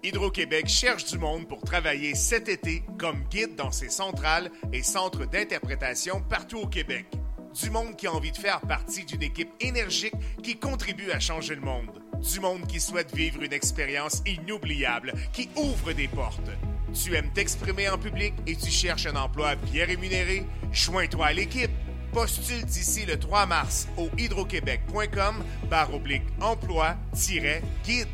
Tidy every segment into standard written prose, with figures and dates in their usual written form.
Hydro-Québec cherche du monde pour travailler cet été comme guide dans ses centrales et centres d'interprétation partout au Québec. Du monde qui a envie de faire partie d'une équipe énergique qui contribue à changer le monde. Du monde qui souhaite vivre une expérience inoubliable, qui ouvre des portes. Tu aimes t'exprimer en public et tu cherches un emploi bien rémunéré? Joins-toi à l'équipe. Postule d'ici le 3 mars au hydroquebec.com/emploi-guide.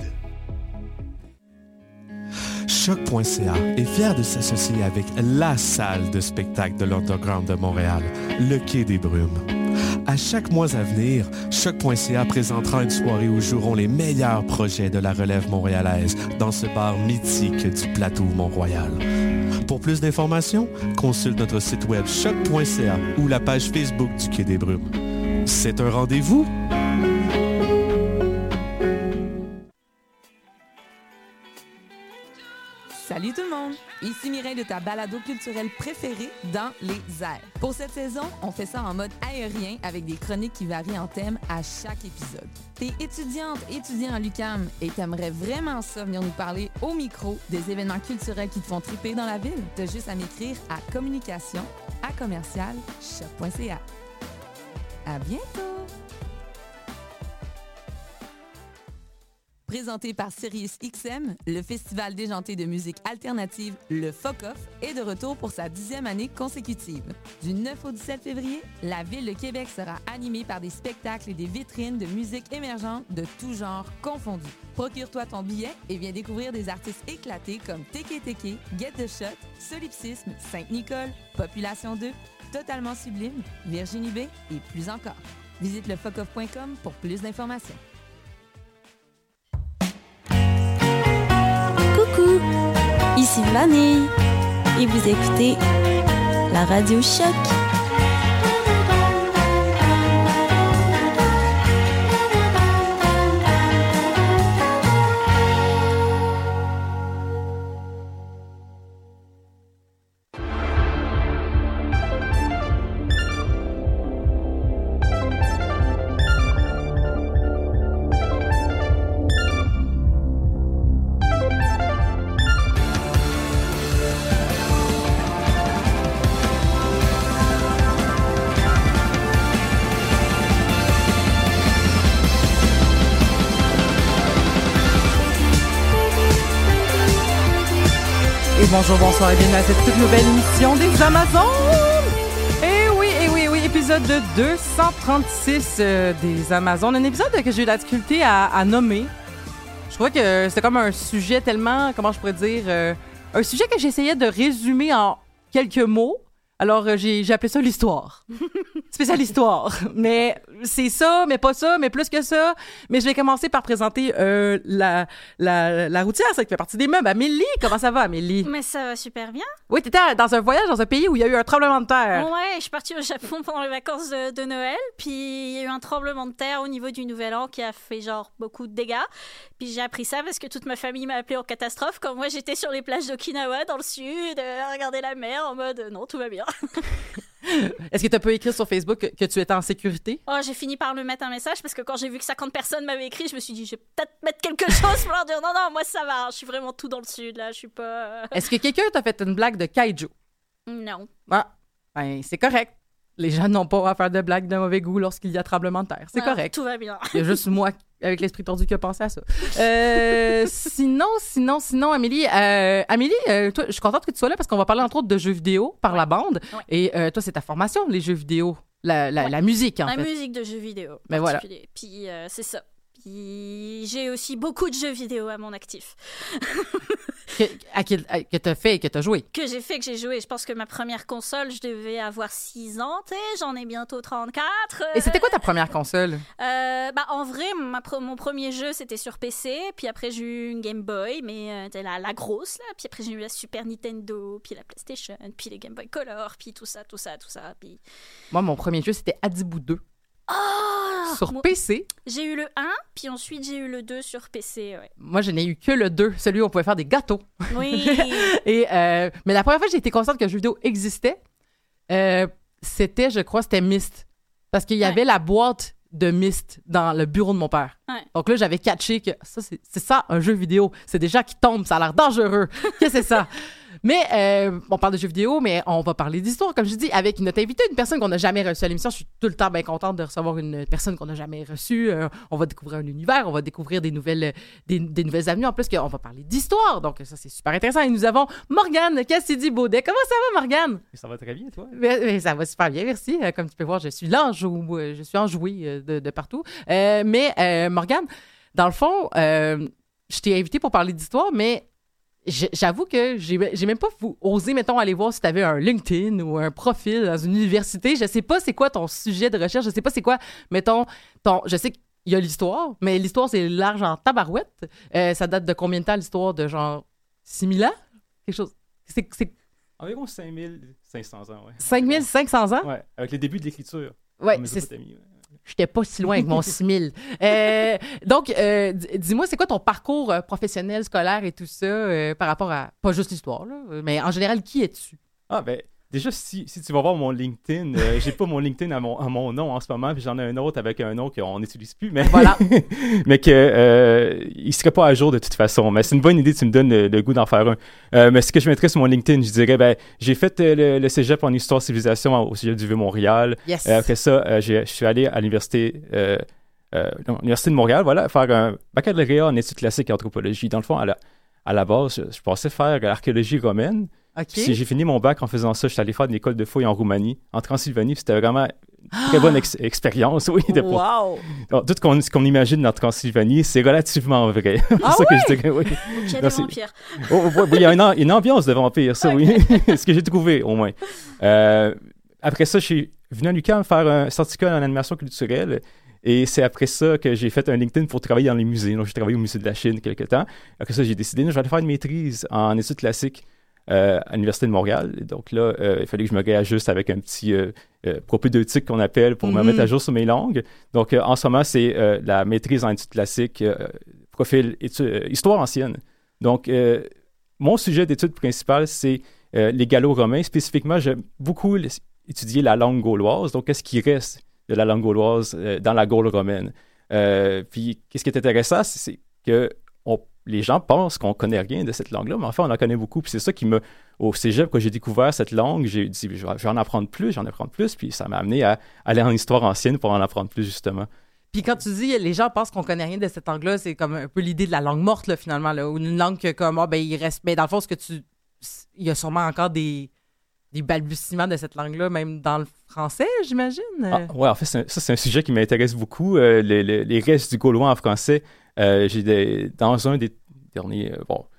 Choc.ca est fier de s'associer avec la salle de spectacle de l'Underground de Montréal, le Quai des Brumes. À chaque mois à venir, Choc.ca présentera une soirée où joueront les meilleurs projets de la relève montréalaise dans ce bar mythique du plateau Mont-Royal. Pour plus d'informations, consulte notre site web choc.ca ou la page Facebook du Quai des Brumes. C'est un rendez-vous? Salut tout le monde! Ici Mireille de ta balado culturelle préférée dans les airs. Pour cette saison, on fait ça en mode aérien avec des chroniques qui varient en thème à chaque épisode. T'es étudiant à l'UQAM et t'aimerais vraiment ça venir nous parler au micro des événements culturels qui te font triper dans la ville? T'as juste à m'écrire à communication@choc.ca. À bientôt! Présenté par SiriusXM, le festival déjanté de musique alternative, le FOCOF, est de retour pour sa 10e année consécutive. Du 9 au 17 février, la Ville de Québec sera animée par des spectacles et des vitrines de musique émergente de tous genres confondus. Procure-toi ton billet et viens découvrir des artistes éclatés comme Teke Teke, Get the Shot, Solipsisme, Sainte-Nicole, Population 2, Totalement Sublime, Virginie B et plus encore. Visite lefocof.com pour plus d'informations. Coucou, ici Vanille et vous écoutez la Radio Choc. Bonjour, bonsoir et bienvenue à cette toute nouvelle émission des Amazones. Et oui, épisode 236 des Amazones. Un épisode que j'ai eu la difficulté à nommer. Je crois que c'était comme un sujet tellement, comment je pourrais dire, un sujet que j'essayais de résumer en quelques mots. Alors, j'ai appelé ça l'histoire. Spécial histoire. Mais c'est ça, mais pas ça, mais plus que ça. Mais je vais commencer par présenter la routière, celle qui fait partie des meubles. Amélie, comment ça va, Amélie? Mais ça va super bien. Oui, t'étais dans un voyage dans un pays où il y a eu un tremblement de terre. Ouais, je suis partie au Japon pendant les vacances de Noël. Puis il y a eu un tremblement de terre au niveau du Nouvel An qui a fait genre beaucoup de dégâts. Puis j'ai appris ça parce que toute ma famille m'a appelée en catastrophe. Quand moi, j'étais sur les plages d'Okinawa, dans le sud, à regarder la mer en mode non, tout va bien. Est-ce que tu peux écrire sur Facebook que tu étais en sécurité? Oh, j'ai fini par lui mettre un message parce que quand j'ai vu que 50 personnes m'avaient écrit, je me suis dit, je vais peut-être mettre quelque chose pour leur dire non, moi ça va, je suis vraiment tout dans le sud, là, je suis pas... Est-ce que quelqu'un t'a fait une blague de kaiju? Non. Ah, ben c'est correct. Les gens n'ont pas à faire de blagues de mauvais goût lorsqu'il y a tremblement de terre. C'est correct. Tout va bien. Il y a juste moi, avec l'esprit tordu, qui a pensé à ça. Sinon, Amélie, toi, je suis contente que tu sois là parce qu'on va parler entre autres de jeux vidéo par la bande. Ouais. Et toi, c'est ta formation, les jeux vidéo, la musique, en fait. La musique de jeux vidéo. Mais voilà. Puis c'est ça. Puis j'ai aussi beaucoup de jeux vidéo à mon actif. que t'as fait et que t'as joué. Que j'ai joué. Je pense que ma première console, je devais avoir 6 ans, j'en ai bientôt 34. Et c'était quoi ta première console? En vrai, mon premier jeu, c'était sur PC. Puis après, j'ai eu une Game Boy, mais la grosse, là. Puis après, j'ai eu la Super Nintendo, puis la PlayStation, puis les Game Boy Color, puis tout ça. Puis... Moi, mon premier jeu, c'était Adibou 2. Oh! Sur PC. J'ai eu le 1, puis ensuite j'ai eu le 2 sur PC, ouais. Moi, je n'ai eu que le 2, celui où on pouvait faire des gâteaux. Oui! Mais la première fois que j'ai été consciente qu'un jeu vidéo existait, c'était Myst. Parce qu'il y avait la boîte de Myst dans le bureau de mon père. Ouais. Donc là, j'avais catché que c'est ça, un jeu vidéo. C'est des gens qui tombent, ça a l'air dangereux. Qu'est-ce que c'est ça? Mais on parle de jeux vidéo, mais on va parler d'histoire, comme je dis, avec notre invité, une personne qu'on n'a jamais reçue à l'émission. Je suis tout le temps bien contente de recevoir une personne qu'on n'a jamais reçue. On va découvrir un univers, on va découvrir des nouvelles avenues. En plus, on va parler d'histoire. Donc ça, c'est super intéressant. Et nous avons Morgane Cassidy-Baudet. Comment ça va, Morgane? Ça va très bien, toi? Mais ça va super bien, merci. Comme tu peux voir, je suis enjouée de partout. Mais Morgane, dans le fond, je t'ai invité pour parler d'histoire, mais j'avoue que j'ai même pas osé, mettons, aller voir si tu avais un LinkedIn ou un profil dans une université. Je sais pas c'est quoi ton sujet de recherche. Je sais pas c'est quoi, mettons, je sais qu'il y a l'histoire, mais l'histoire, c'est large en tabarouette. Ça date de combien de temps, l'histoire? De genre 6000 ans? Quelque chose. C'est Environ 5500 ans, ouais. 5500 ans? Ouais, avec les débuts de l'écriture. Ouais, c'est... J'étais pas si loin avec mon 6000. Donc, dis-moi, c'est quoi ton parcours professionnel, scolaire et tout ça par rapport à, pas juste l'histoire, là, mais en général, qui es-tu? Ah, ben, déjà, si tu vas voir mon LinkedIn, j'ai pas mon LinkedIn à mon nom en ce moment, puis j'en ai un autre avec un nom qu'on n'utilise plus, mais, voilà. mais il serait pas à jour de toute façon. Mais c'est une bonne idée, tu me donnes le goût d'en faire un. Mais ce que je mettrais sur mon LinkedIn, je dirais, ben, j'ai fait le cégep en histoire-civilisation au cégep du Vieux-Montréal. Yes. Après ça, je suis allé à l'université de Montréal, voilà, faire un baccalauréat en études classiques et anthropologie. Dans le fond, à la base, je pensais faire l'archéologie romaine. Okay. Puis j'ai fini mon bac en faisant ça. Je suis allé faire une école de fouilles en Roumanie, en Transylvanie. C'était vraiment une très bonne expérience, oui. Wow! Alors, tout ce qu'on imagine dans Transylvanie, c'est relativement vrai. C'est ça que je dirais, oui. Il y a des vampires. Il y a une ambiance de vampire, ça, oui. Ce que j'ai trouvé, au moins. Après ça, je suis venu à l'UQAM faire un certificat en animation culturelle. Et c'est après ça que j'ai fait un LinkedIn pour travailler dans les musées. Donc, j'ai travaillé au Musée de la Chine quelque temps. Après ça, j'ai décidé, je vais aller faire une maîtrise en études classiques à l'Université de Montréal. Donc là, il fallait que je me réajuste avec un petit propédeutique qu'on appelle pour me mettre à jour sur mes langues. Donc, en ce moment, c'est la maîtrise en études classiques, profil histoire ancienne. Donc, mon sujet d'étude principal, c'est les gallo-romains. Spécifiquement, j'aime beaucoup étudier la langue gauloise. Donc, qu'est-ce qui reste de la langue gauloise dans la Gaule romaine? Puis, qu'est-ce qui est intéressant, c'est que les gens pensent qu'on connaît rien de cette langue-là, mais en fait, on en connaît beaucoup. Puis c'est ça qui m'a... Au cégep, quand j'ai découvert cette langue, j'ai dit, je vais en apprendre plus, puis ça m'a amené à aller en histoire ancienne pour en apprendre plus, justement. Puis quand tu dis les gens pensent qu'on connaît rien de cette langue-là, c'est comme un peu l'idée de la langue morte, là, finalement, là, ou une langue que, comme, il reste... Mais dans le fond, il y a sûrement encore des balbutiements de cette langue-là, même dans le français, j'imagine. Oui, en fait, c'est un sujet qui m'intéresse beaucoup. Les restes du gaulois en français, dans un des derniers...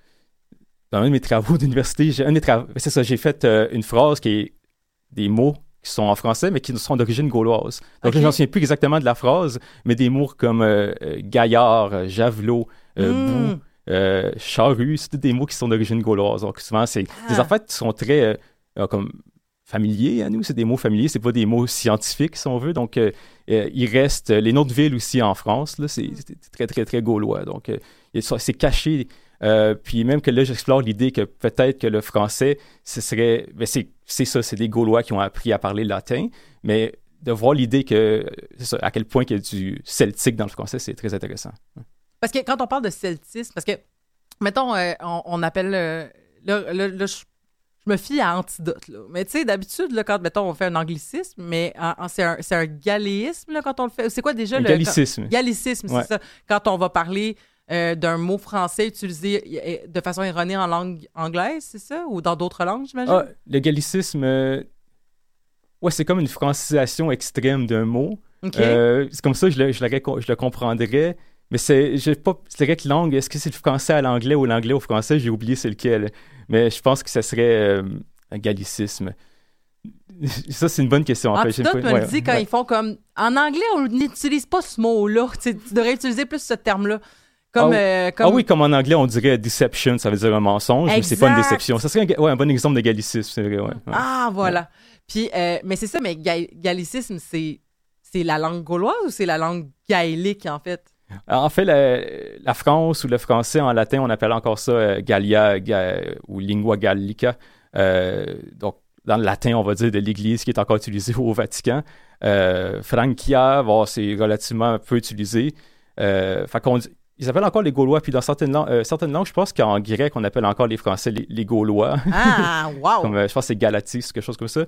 dans un de mes travaux d'université, j'ai fait une phrase qui est des mots qui sont en français, mais qui sont d'origine gauloise. Donc, je n'en souviens plus exactement de la phrase, mais des mots comme gaillard, javelot, boue, charrue, c'est des mots qui sont d'origine gauloise. Donc, souvent, c'est des affaires qui sont très... comme familiers à nous, c'est des mots familiers, c'est pas des mots scientifiques, si on veut. Donc, il reste les noms de villes aussi en France, là, c'est très, très, très gaulois. Donc, c'est caché. Puis même que là, j'explore l'idée que peut-être que le français, ce serait... Ben c'est ça, c'est des Gaulois qui ont appris à parler latin, mais de voir l'idée que... C'est ça, à quel point il y a du celtique dans le français, c'est très intéressant. Parce que quand on parle de celtisme, parce que, mettons, on appelle... Je me fie à Antidote, là. Mais tu sais, d'habitude, là, quand, mettons, on fait un anglicisme, mais c'est un galéisme, là, quand on le fait. C'est quoi déjà le... Gallicisme. Gallicisme, c'est ça. Quand on va parler d'un mot français utilisé de façon erronée en langue anglaise, c'est ça? Ou dans d'autres langues, j'imagine? Le gallicisme, c'est comme une francisation extrême d'un mot. Okay. C'est comme ça que je le comprendrais. Mais c'est vrai que langue, est-ce que c'est le français à l'anglais ou l'anglais au français? J'ai oublié c'est lequel. Mais je pense que ce serait un gallicisme. Ça, c'est une bonne question. Antidote me dit quand ils font comme... En anglais, on n'utilise pas ce mot-là. Tu devrais utiliser plus ce terme-là. Oui, comme en anglais, on dirait deception, ça veut dire un mensonge, exact. Mais c'est pas une déception. Ça serait un bon exemple de gallicisme, c'est vrai. Ouais. Ah, voilà. Puis, mais c'est ça, mais gallicisme, c'est la langue gauloise ou c'est la langue gaélique, en fait? En fait, la France ou le français en latin, on appelle encore ça Gallia ou lingua gallica. Donc, dans le latin, on va dire, de l'Église qui est encore utilisé au Vatican. Frankia, bon, c'est relativement peu utilisé. Ils appellent encore les Gaulois, puis dans certaines langues, je pense qu'en grec, on appelle encore les Français les Gaulois. Ah, wow! Comme, je pense que c'est Galatis, quelque chose comme ça.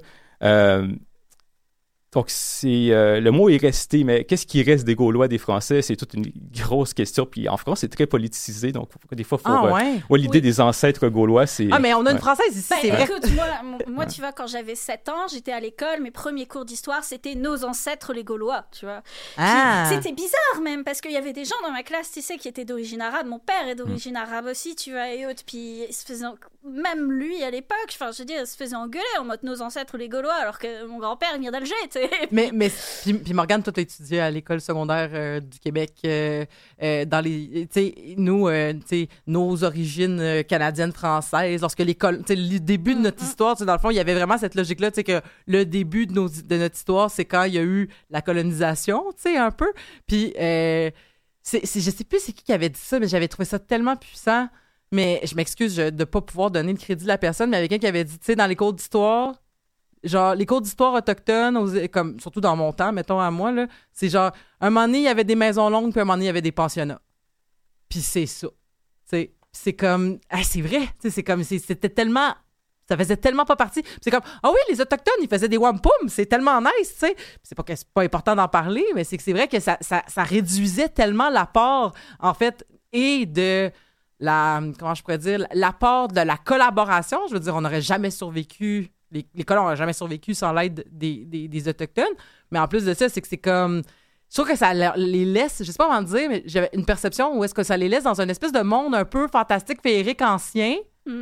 Donc, le mot est resté, mais qu'est-ce qui reste des Gaulois, des Français? C'est toute une grosse question. Puis en France, c'est très politisé, donc des fois, il faut... l'idée des ancêtres gaulois, c'est... Ah, mais on a une Française ici, c'est vrai. Écoute, moi tu vois, quand j'avais 7 ans, j'étais à l'école, mes premiers cours d'histoire, c'était nos ancêtres, les Gaulois, tu vois. C'était bizarre même, parce qu'il y avait des gens dans ma classe, tu sais, qui étaient d'origine arabe. Mon père est d'origine arabe aussi, tu vois, et autres. Puis il se faisait... Même lui, à l'époque, enfin, je veux dire, il se faisait engueuler en mode nos ancêtres, les Gaulois, alors que mon grand-père, il vient d'Alger, tu sais. Mais puis Morgane, toi, t'as étudié à l'école secondaire du Québec dans les, tu sais, nous, tu sais, nos origines canadiennes, françaises, lorsque l'école, tu sais, le début de notre histoire, tu sais, dans le fond, il y avait vraiment cette logique-là, tu sais, que le début de notre histoire, c'est quand il y a eu la colonisation, tu sais, un peu. Puis, je sais plus c'est qui avait dit ça, mais j'avais trouvé ça tellement puissant. Mais je m'excuse de ne pas pouvoir donner le crédit de la personne, mais il y avait quelqu'un qui avait dit, tu sais, dans les cours d'histoire, genre, les cours d'histoire autochtones, comme, surtout dans mon temps, mettons à moi, là, c'est genre, un moment donné, il y avait des maisons longues, puis un moment donné, il y avait des pensionnats. Puis c'est ça. T'sais, c'est comme, c'est vrai, c'est comme, c'était tellement, ça faisait tellement pas partie. Puis c'est comme, oui, les Autochtones, ils faisaient des wampum, c'est tellement nice, tu sais. C'est pas important d'en parler, mais c'est que c'est vrai que ça réduisait tellement l'apport, en fait, et de comment je pourrais dire, l'apport de la collaboration. Je veux dire, on n'aurait jamais survécu. Les colons n'ont jamais survécu sans l'aide des Autochtones. Mais en plus de ça, c'est que c'est comme... Je trouve que ça les laisse, je sais pas comment dire, mais j'avais une perception où est-ce que ça les laisse dans une espèce de monde un peu fantastique, féerique, ancien.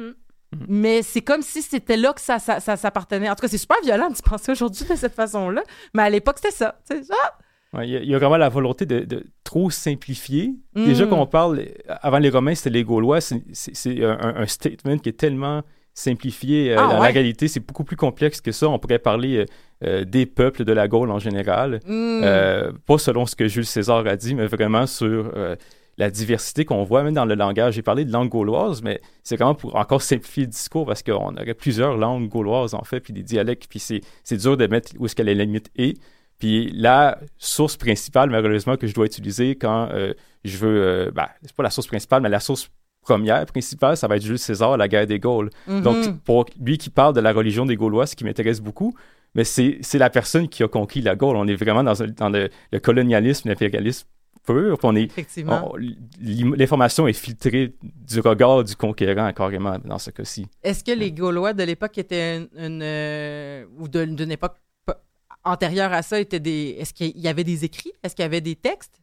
Mais c'est comme si c'était là que ça s'appartenait. En tout cas, c'est super violent de se penser aujourd'hui de cette façon-là. Mais à l'époque, c'était ça. Il y a vraiment la volonté de trop simplifier. Déjà, quand on parle... Avant les Romains, c'était les Gaulois. C'est un statement qui est tellement... simplifié. La réalité, c'est beaucoup plus complexe que ça. On pourrait parler des peuples de la Gaule en général. Pas selon ce que Jules César a dit, mais vraiment sur la diversité qu'on voit, même dans le langage. J'ai parlé de langue gauloise, mais c'est vraiment pour encore simplifier le discours parce qu'on aurait plusieurs langues gauloises, en fait, puis des dialectes, puis c'est dur de mettre où est-ce que la limite est. Puis la source principale, malheureusement, que je dois utiliser quand je veux... c'est pas la source principale, mais la source première, principale, ça va être Jules César, la guerre des Gaules. Donc, pour lui qui parle de la religion des Gaulois, ce qui m'intéresse beaucoup, mais c'est la personne qui a conquis la Gaule. On est vraiment dans le colonialisme, l'impérialisme pur. Effectivement. L'information est filtrée du regard du conquérant, carrément, dans ce cas-ci. Est-ce que les Gaulois de l'époque étaient ou d'une époque antérieure à ça, est-ce qu'il y avait des écrits? Est-ce qu'il y avait des textes?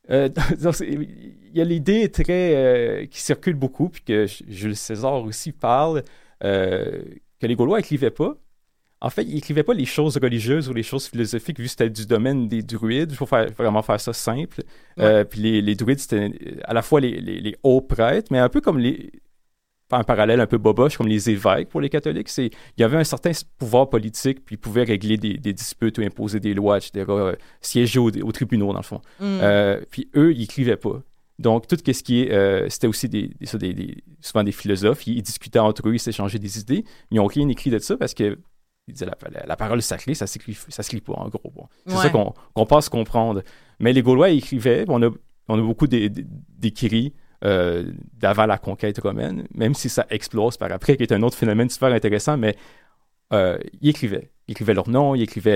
Il y a l'idée qui circule beaucoup, puis que Jules César aussi parle, que les Gaulois n'écrivaient pas. En fait, ils n'écrivaient pas les choses religieuses ou les choses philosophiques, vu que c'était du domaine des druides. Il faut vraiment faire ça simple. Puis les druides, c'était à la fois les hauts prêtres, mais un peu comme un parallèle un peu boboche, comme les évêques pour les catholiques. Il y avait un certain pouvoir politique, puis ils pouvaient régler des disputes ou imposer des lois, etc., siéger aux tribunaux, dans le fond. Puis eux, ils n'écrivaient pas. Donc, tout ce qui est... c'était aussi souvent des philosophes. Ils discutaient entre eux, ils s'échangeaient des idées. Ils n'ont rien écrit de ça parce que ils disaient la parole sacrée, ça s'écrit pas, en gros. Bon. C'est ça qu'on pense comprendre. Mais les Gaulois, ils écrivaient. On a beaucoup d'écrits d'avant la conquête romaine, même si ça explose par après, qui est un autre phénomène super intéressant, mais ils écrivaient. Ils écrivaient leur nom, ils écrivaient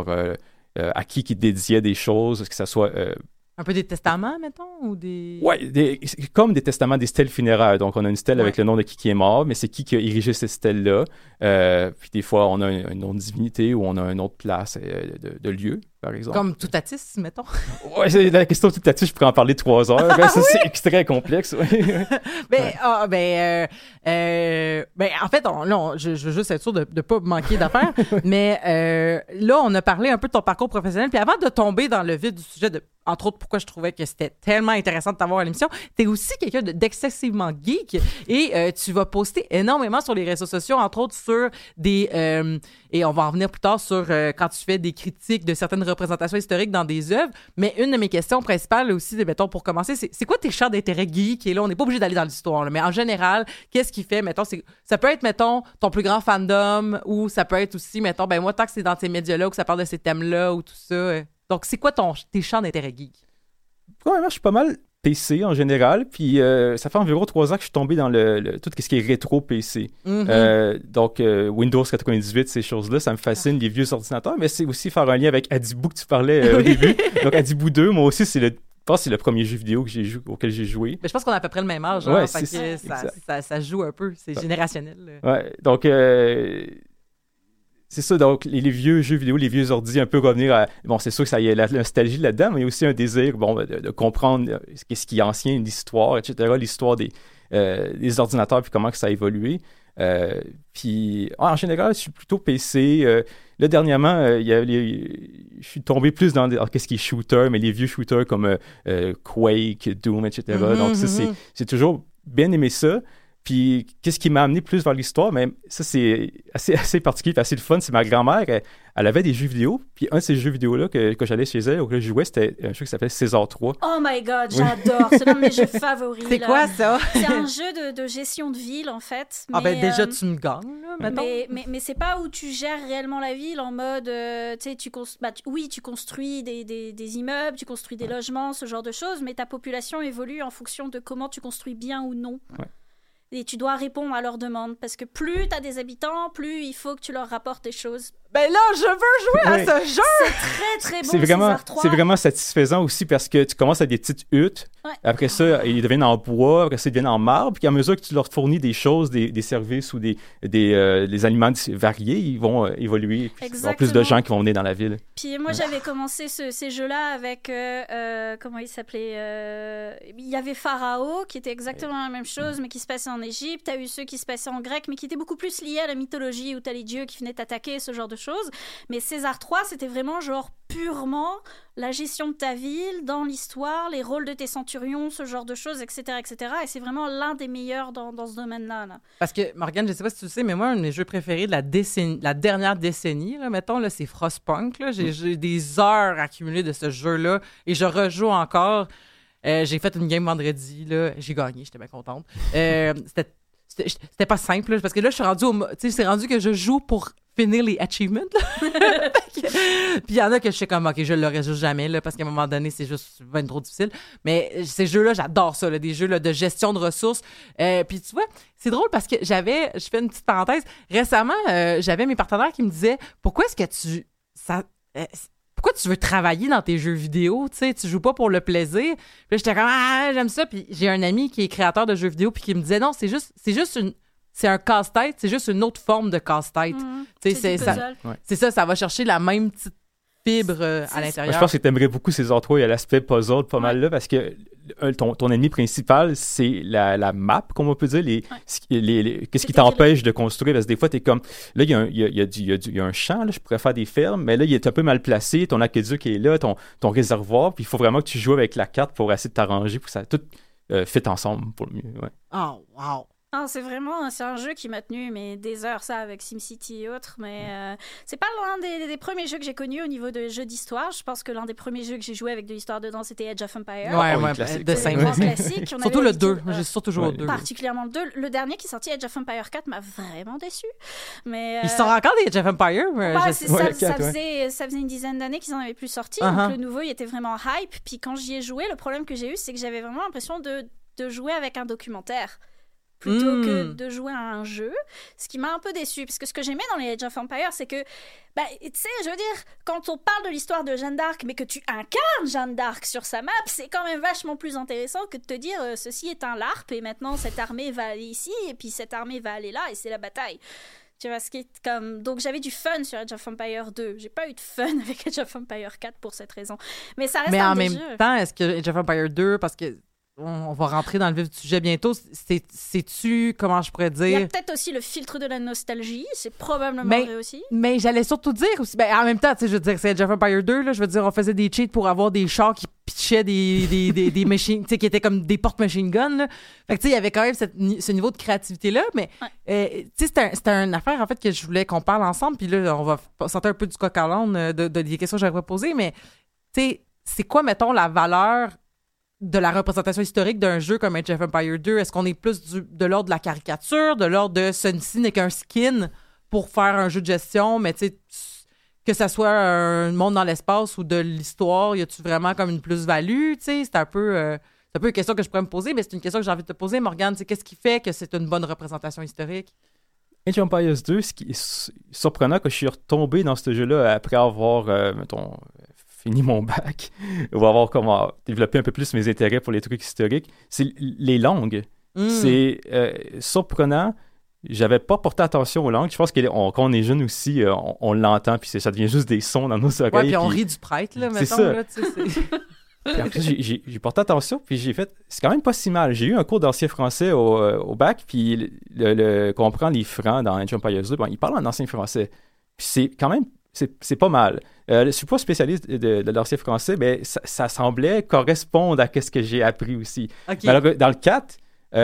à qui ils dédiaient des choses, que ça soit... un peu des testaments, mettons, ou des... Oui, comme des testaments, des stèles funéraires. Donc, on a une stèle avec le nom de qui est mort, mais c'est qui a érigé cette stèle-là. Puis des fois, on a un nom de divinité ou on a une autre place de lieu, par exemple. Comme Toutatis, mettons. Oui, la question de Toutatis, je pourrais en parler 3 heures. C'est très complexe. En fait, je veux juste être sûr de ne pas manquer d'affaires. Mais là, on a parlé un peu de ton parcours professionnel. Puis avant de tomber dans le vif du sujet entre autres, pourquoi je trouvais que c'était tellement intéressant de t'avoir à l'émission, t'es aussi quelqu'un d'excessivement geek et tu vas poster énormément sur les réseaux sociaux, entre autres sur des... et on va en revenir plus tard sur quand tu fais des critiques de certaines représentation historique dans des œuvres. Mais une de mes questions principales aussi, mettons, pour commencer, c'est quoi tes champs d'intérêt geek? Et là, on n'est pas obligé d'aller dans l'histoire, là, mais en général, qu'est-ce qui fait, mettons, ça peut être, mettons, ton plus grand fandom, ou ça peut être aussi, mettons, ben moi, tant que c'est dans ces médias-là, ou que ça parle de ces thèmes-là, ou tout ça. Donc, c'est quoi tes champs d'intérêt geek? Ouais, moi, je suis pas mal PC en général, puis ça fait environ 3 ans que je suis tombé dans tout ce qui est rétro PC. Donc, Windows 98, ces choses-là, ça me fascine, les vieux ordinateurs, mais c'est aussi faire un lien avec Adibou que tu parlais au début. Donc, Adibou 2, moi aussi, je pense que c'est le premier jeu vidéo auquel j'ai joué. Mais je pense qu'on a à peu près le même âge. Ouais, ça joue un peu, c'est générationnel. Ouais, donc... c'est ça, donc les vieux jeux vidéo, les vieux ordi, un peu revenir à... Bon, c'est sûr que ça y a la nostalgie là-dedans, mais il y a aussi un désir de comprendre ce qui est ancien, l'histoire, etc., l'histoire des ordinateurs, puis comment que ça a évolué. Puis, en général, je suis plutôt PC. Là, dernièrement, je suis tombé plus dans qu'est-ce qui est shooter, mais les vieux shooters comme Quake, Doom, etc. Donc, ça, c'est toujours bien aimé ça. Puis, qu'est-ce qui m'a amené plus vers l'histoire? Mais ça, c'est assez particulier, assez le fun. C'est ma grand-mère, elle avait des jeux vidéo. Puis, un de ces jeux vidéo-là que j'allais chez elle, auquel je jouais, c'était un jeu qui s'appelait César 3. Oh my God, j'adore! C'est l'un de mes jeux favoris. C'est quoi ça? C'est un jeu de gestion de ville, en fait. Ah ben déjà, tu me gagnes, là, mettons. Mais c'est pas où tu gères réellement la ville en mode, tu sais, tu construis des immeubles, tu construis des logements, ce genre de choses, mais ta population évolue en fonction de comment tu construis bien ou non. Ouais. Et tu dois répondre à leurs demandes. Parce que plus tu as des habitants, plus il faut que tu leur rapportes des choses. Ben là, je veux jouer à ce jeu! C'est très, très bon, c'est vraiment satisfaisant aussi parce que tu commences avec des petites huttes. Ouais. Après ça, ils deviennent en bois. Après ça, ils deviennent en marbre. Puis à mesure que tu leur fournis des choses, des services ou des aliments variés, ils vont évoluer. Puis il y aura plus de gens qui vont venir dans la ville. Puis moi, j'avais commencé ces jeux-là avec... comment il s'appelait? Il y avait Pharao, qui était exactement la même chose, mais qui se passait en Égypte. T'as eu ceux qui se passaient en grec, mais qui étaient beaucoup plus liés à la mythologie, où t'as les dieux qui venaient t'attaquer, ce genre de choses. Mais César 3, c'était vraiment genre purement la gestion de ta ville, dans l'histoire, les rôles de tes centurions, ce genre de choses, etc., etc. Et c'est vraiment l'un des meilleurs dans ce domaine-là. Là. Parce que, Morgane, je sais pas si tu le sais, mais moi, un de mes jeux préférés de la dernière décennie, là, mettons, là, c'est Frostpunk. Là. J'ai des heures accumulées de ce jeu-là et je rejoue encore. J'ai fait une game vendredi, là, j'ai gagné, j'étais bien contente. C'était pas simple, là, parce que là, je suis rendue c'est rendu que je joue pour finir les achievements. Puis il y en a que je sais comme, OK, je l'aurais juste jamais, là, parce qu'à un moment donné, c'est juste bien trop difficile. Mais ces jeux-là, j'adore ça, là, des jeux là, de gestion de ressources. Puis tu vois, c'est drôle parce que je fais une petite parenthèse, récemment, j'avais mes partenaires qui me disaient, pourquoi est-ce que pourquoi tu veux travailler dans tes jeux vidéo? Tu sais, tu joues pas pour le plaisir. Puis j'étais comme, j'aime ça. Puis j'ai un ami qui est créateur de jeux vidéo puis qui me disait, non, c'est un casse-tête, c'est juste une autre forme de casse-tête. C'est ça, ça va chercher la même petite fibre à l'intérieur. Moi, je pense que tu aimerais beaucoup César 3. Il y a l'aspect puzzle pas mal là parce que ton ennemi principal, c'est la map, qu'on peut dire, qu'est-ce qui t'empêche de construire. Parce que des fois, tu es comme, là, il y a un champ, là, je pourrais faire des fermes, mais là, il est un peu mal placé, ton aqueduc est là, ton réservoir, puis il faut vraiment que tu joues avec la carte pour essayer de t'arranger, pour que ça tout fit ensemble pour le mieux. Ouais. Oh, wow! Non, c'est un jeu qui m'a tenu des heures, ça, avec SimCity et autres, mais c'est pas l'un des premiers jeux que j'ai connus au niveau de jeux d'histoire. Je pense que l'un des premiers jeux que j'ai joué avec de l'histoire dedans, c'était Age of Empires. De 5 ans. Classique. Surtout le 2, j'ai surtout joué au 2. Particulièrement le 2. Le dernier qui est sorti, Age of Empires 4, m'a vraiment déçu. Mais, il sort encore des Age of Empires? Ça faisait une dizaine d'années qu'ils en avaient plus sorti, donc le nouveau, il était vraiment hype. Puis quand j'y ai joué, le problème que j'ai eu, c'est que j'avais vraiment l'impression de jouer avec un documentaire plutôt que de jouer à un jeu, ce qui m'a un peu déçue, parce que ce que j'aimais dans les Age of Empires, c'est que, tu sais, je veux dire, quand on parle de l'histoire de Jeanne d'Arc, mais que tu incarnes Jeanne d'Arc sur sa map, c'est quand même vachement plus intéressant que de te dire, ceci est un LARP, et maintenant cette armée va aller ici, et puis cette armée va aller là, et c'est la bataille. Tu vois, ce qui est comme... Donc j'avais du fun sur Age of Empire 2. J'ai pas eu de fun avec Age of Empire 4 pour cette raison. Mais ça reste mais un en des même jeux. temps, est-ce que Age of Empire 2, parce que on va rentrer dans le vif du sujet bientôt. C'est-tu, comment je pourrais dire... Il y a peut-être aussi le filtre de la nostalgie, c'est probablement vrai aussi. Mais j'allais surtout dire aussi, en même temps, je veux dire, c'est Age of Empires 2, là, je veux dire, on faisait des cheats pour avoir des chars qui pitchaient des machines, tu sais, qui étaient comme des porte-machine guns, là. Fait que, tu sais, il y avait quand même ce niveau de créativité-là, mais, tu sais, c'était une affaire, en fait, que je voulais qu'on parle ensemble, puis là, on va sortir un peu du coq à l'âne des questions que j'avais posées, mais, tu sais, c'est quoi, mettons, la valeur de la représentation historique d'un jeu comme Age of Empires 2? Est-ce qu'on est plus de l'ordre de la caricature, de l'ordre de ce n'est qu'un skin pour faire un jeu de gestion, mais tu sais, que ça soit un monde dans l'espace ou de l'histoire, y a-tu vraiment comme une plus-value? Tu sais, c'est un peu une question que je pourrais me poser, mais c'est une question que j'ai envie de te poser, Morgane. Qu'est-ce qui fait que c'est une bonne représentation historique? Age of Empires 2, ce qui est surprenant que je suis retombé dans ce jeu-là après avoir, mettons, fini mon bac, ou avoir comment développer un peu plus mes intérêts pour les trucs historiques, c'est les langues. C'est surprenant. J'avais pas porté attention aux langues. Je pense que quand on est jeune aussi, on l'entend, puis ça devient juste des sons dans nos oreilles. Ouais, puis on rit du prêtre, là, mettons. C'est ça. Là, Puis après, j'ai porté attention, puis j'ai fait... C'est quand même pas si mal. J'ai eu un cours d'ancien français au bac, puis qu'on prend les francs dans Age of Empires 2, il parle en ancien français. Puis c'est quand même... C'est pas mal. Je suis pas spécialiste de l'ancien français, mais ça semblait correspondre à ce que j'ai appris aussi. Okay. Alors, dans le 4,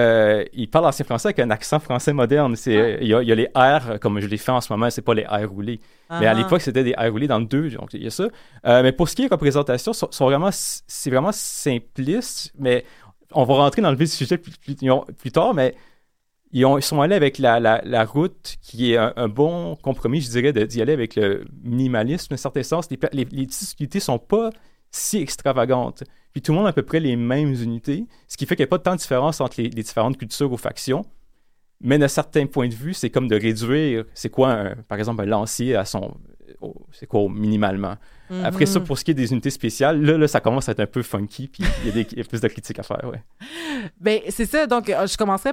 il parle ancien français avec un accent français moderne. Il y a les R, comme je l'ai fait en ce moment, c'est pas les R roulés. Mais à l'époque, c'était des R roulés dans le 2, donc il y a ça. Mais pour ce qui est représentation, c'est vraiment simpliste, mais on va rentrer dans le vif du sujet plus tard, mais ils sont allés avec la route qui est un bon compromis, je dirais, d'y aller avec le minimalisme, dans un certain sens. Les petites unités sont pas si extravagantes. Puis tout le monde a à peu près les mêmes unités, ce qui fait qu'il n'y a pas de tant de différence entre les différentes cultures ou factions. Mais d'un certain point de vue, c'est comme de réduire, c'est quoi, par exemple, un lancier à c'est quoi, minimalement. Mm-hmm. Après ça, pour ce qui est des unités spéciales, là, ça commence à être un peu funky, puis il y a plus de critiques à faire, ouais. Ben, c'est ça. Donc, je commencerais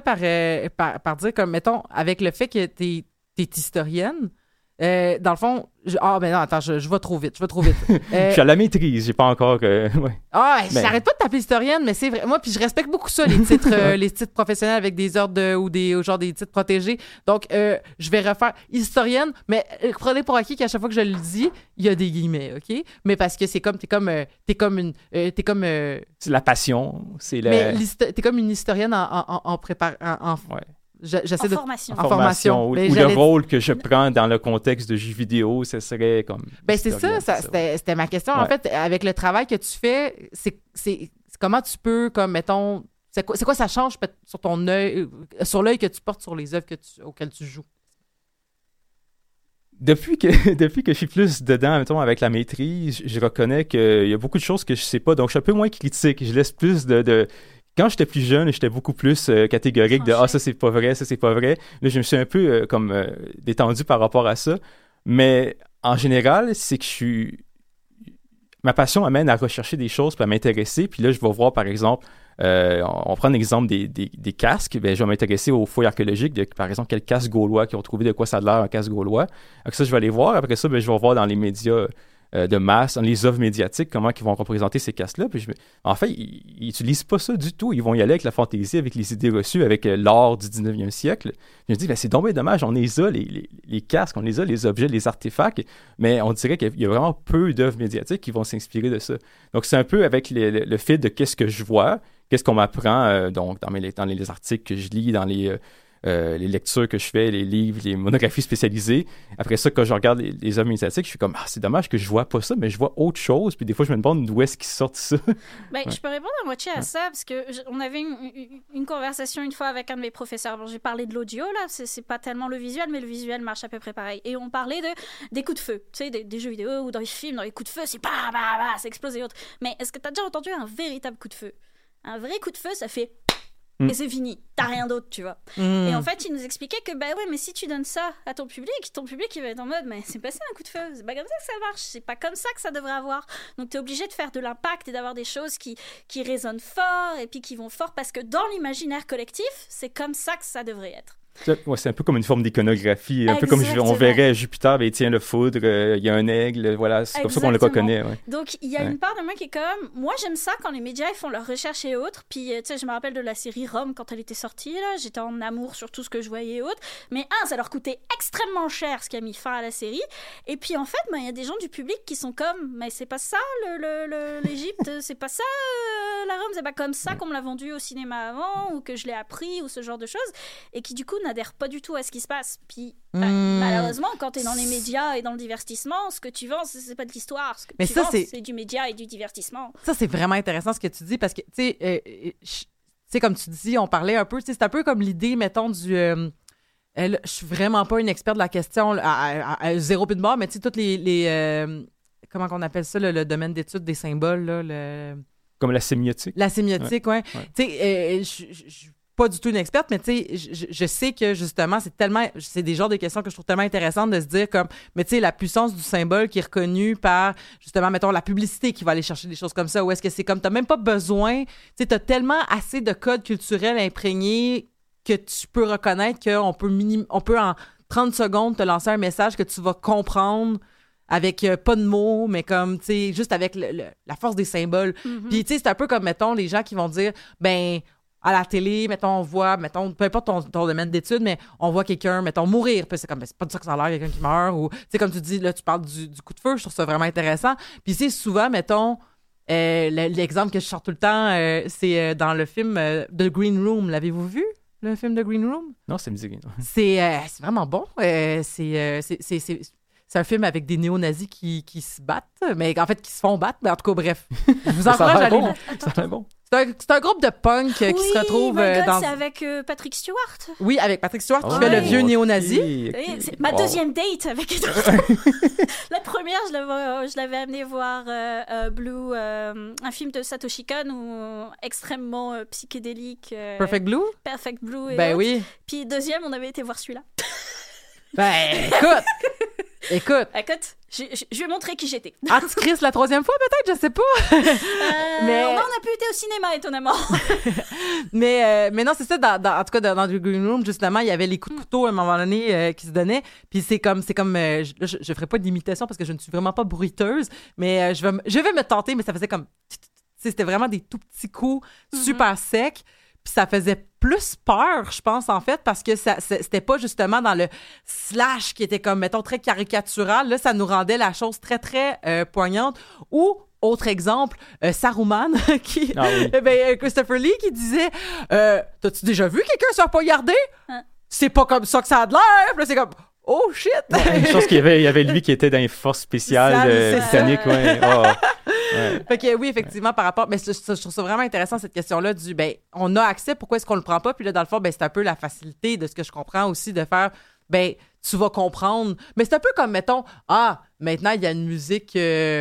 par dire, comme, mettons, avec le fait que t'es historienne, dans le fond, ben non, attends, je vais trop vite. Je suis à la maîtrise, j'ai pas encore... ouais. J'arrête pas de t'appeler historienne, mais c'est vrai. Moi, puis je respecte beaucoup ça, les titres, les titres professionnels avec des ordres ou des titres protégés. Donc, je vais refaire historienne, mais prenez pour acquis qu'à chaque fois que je le dis, il y a des guillemets, OK? Mais parce que c'est comme, t'es comme... C'est la passion, c'est le... Mais t'es comme une historienne en préparation. Ouais. En formation. Ou le rôle que je prends dans le contexte de jeux vidéo, ce serait comme... Ben c'est ça, c'était ma question. Ouais. En fait, avec le travail que tu fais, c'est comment tu peux, comme, mettons... C'est quoi ça change sur ton œil, sur l'œil que tu portes sur les œuvres auxquelles tu joues? Depuis que je suis plus dedans, mettons, avec la maîtrise, je reconnais qu'il y a beaucoup de choses que je sais pas, donc je suis un peu moins critique. Je laisse plus de... Quand j'étais plus jeune, j'étais beaucoup plus catégorique de « Ah, ça, c'est pas vrai, ça, c'est pas vrai ». Là, je me suis un peu détendu par rapport à ça. Mais en général, c'est que ma passion m'amène à rechercher des choses puis à m'intéresser. Puis là, je vais voir, par exemple, on prend un exemple des casques. Bien, je vais m'intéresser aux fouilles archéologiques de, par exemple, quel casque gaulois qui ont trouvé de quoi ça a l'air un casque gaulois. Après ça, je vais aller voir. Après ça, bien, je vais voir dans les médias de masse, dans les œuvres médiatiques, comment ils vont représenter ces casques-là. Puis en fait, ils n'utilisent pas ça du tout. Ils vont y aller avec la fantaisie, avec les idées reçues, avec l'art du 19e siècle. Je me dis, ben, c'est dommage dommage, on les a, les casques, on les a, les objets, les artefacts, mais on dirait qu'il y a vraiment peu d'œuvres médiatiques qui vont s'inspirer de ça. Donc, c'est un peu avec le fil de qu'est-ce que je vois, qu'est-ce qu'on m'apprend donc dans les articles que je lis, dans les lectures que je fais, les livres, les monographies spécialisées. Après ça, quand je regarde les œuvres médiatiques, je suis comme, c'est dommage que je vois pas ça, mais je vois autre chose. Puis des fois, je me demande d'où est-ce qu'ils sortent ça. Ben, ouais. Je peux répondre à moitié à ça, parce qu'on avait une conversation une fois avec un de mes professeurs. Bon, j'ai parlé de l'audio, là, c'est pas tellement le visuel, mais le visuel marche à peu près pareil. Et on parlait des coups de feu, tu sais, des jeux vidéo ou dans les films, dans les coups de feu, c'est ça explose et autres. Mais est-ce que t'as déjà entendu un véritable coup de feu? Un vrai coup de feu, ça fait... Et c'est fini, t'as rien d'autre, tu vois. Et en fait, il nous expliquait que, bah ouais, mais si tu donnes ça à ton public il va être en mode, mais c'est pas ça un coup de feu, c'est pas comme ça que ça marche, c'est pas comme ça que ça devrait avoir. Donc t'es obligé de faire de l'impact et d'avoir des choses qui résonnent fort et puis qui vont fort parce que dans l'imaginaire collectif, c'est comme ça que ça devrait être. C'est un peu comme une forme d'iconographie, un peu comme on verrait Jupiter, ben, il tient le foudre, il y a un aigle, voilà, c'est comme ça qu'on le reconnaît. Ouais. Donc, il y a une part de moi qui est comme, moi j'aime ça quand les médias ils font leurs recherches et autres, puis tu sais, je me rappelle de la série Rome quand elle était sortie, là, j'étais en amour sur tout ce que je voyais et autres, mais ça leur coûtait extrêmement cher ce qui a mis fin à la série, et puis en fait, il y a des gens du public qui sont comme, mais c'est pas ça l'Égypte, c'est pas ça la Rome, c'est pas comme ça qu'on me l'a vendu au cinéma avant, ou que je l'ai appris, ou ce genre de choses, et qui du coup n'adhèrent pas du tout à ce qui se passe. Puis malheureusement, quand t'es dans les médias et dans le divertissement, ce que tu vends, c'est pas de l'histoire. Ce que tu vends, c'est du média et du divertissement. Ça, c'est vraiment intéressant ce que tu dis, parce que, tu sais, comme tu dis, on parlait un peu, c'est un peu comme l'idée, mettons, du... je suis vraiment pas une experte de la question à zéro but de mort, mais tu sais, toutes les comment qu'on appelle ça, le domaine d'étude des symboles, là, Comme la sémiotique. La sémiotique, ouais. Tu sais, je suis pas du tout une experte, mais tu sais, je sais que justement, c'est des genres de questions que je trouve tellement intéressantes de se dire comme, mais tu sais, la puissance du symbole qui est reconnue par, justement, mettons, la publicité qui va aller chercher des choses comme ça, ou est-ce que c'est comme, t'as même pas besoin, tu sais, t'as tellement assez de codes culturels imprégnés que tu peux reconnaître qu'on peut en 30 secondes te lancer un message que tu vas comprendre avec pas de mots, mais comme, tu sais, juste avec la force des symboles. Puis, tu sais, c'est un peu comme, mettons, les gens qui vont dire, ben, à la télé, mettons, on voit, mettons, peu importe ton domaine d'études, mais on voit quelqu'un, mettons, mourir. Puis c'est comme, ben, c'est pas de ça que ça a l'air, quelqu'un qui meurt. Ou, tu sais, comme tu dis, là, tu parles du coup de feu, je trouve ça vraiment intéressant. Puis, c'est souvent, mettons, l'exemple que je sors tout le temps, c'est dans le film The Green Room. L'avez-vous vu, le film The Green Room? Non, ça me dit rien. C'est vraiment bon. C'est un film avec des néo-nazis qui se battent, mais en fait, qui se font battre. Mais en tout cas, bref. Je vous encourage à aller. Ça a l'air bon. C'est un groupe de punk qui se retrouve dans... c'est avec Patrick Stewart. Oui, avec Patrick Stewart qui fait le vieux néo-nazi. Okay. C'est ma deuxième date avec La première, je l'avais amené voir Blue, un film de Satoshi Kon extrêmement psychédélique. Perfect Blue? Perfect Blue. Ben oui. Puis deuxième, on avait été voir celui-là. Ben, écoute, je vais montrer qui j'étais. Antichrist la troisième fois, peut-être, je sais pas. Mais on n'a plus été au cinéma, étonnamment. mais non, c'est ça, en tout cas, dans The Green Room, justement, il y avait les coups de couteau à un moment donné qui se donnaient. Puis c'est comme je ferai pas d'imitation parce que je ne suis vraiment pas bruiteuse, mais je vais me tenter, mais ça faisait comme... C'était vraiment des tout petits coups super secs. Puis ça faisait plus peur, je pense, en fait, parce que c'était pas justement dans le slash qui était comme, mettons, très caricatural. Là, ça nous rendait la chose très, très poignante. Ou, autre exemple, Saruman, Christopher Lee qui disait t'as-tu déjà vu quelqu'un se faire poignarder? C'est pas comme ça que ça a de l'air. Puis là, c'est comme... Oh shit! Ouais, je pense qu'il y avait lui qui était dans les forces spéciales britanniques. Ouais. Oh. Ouais. Fait que oui, effectivement, par rapport... Mais je trouve ça vraiment intéressant, cette question-là du, ben, on a accès, pourquoi est-ce qu'on le prend pas? Puis là, dans le fond, ben, c'est un peu la facilité de ce que je comprends aussi de faire, ben, tu vas comprendre. Mais c'est un peu comme, mettons, maintenant, il y a une musique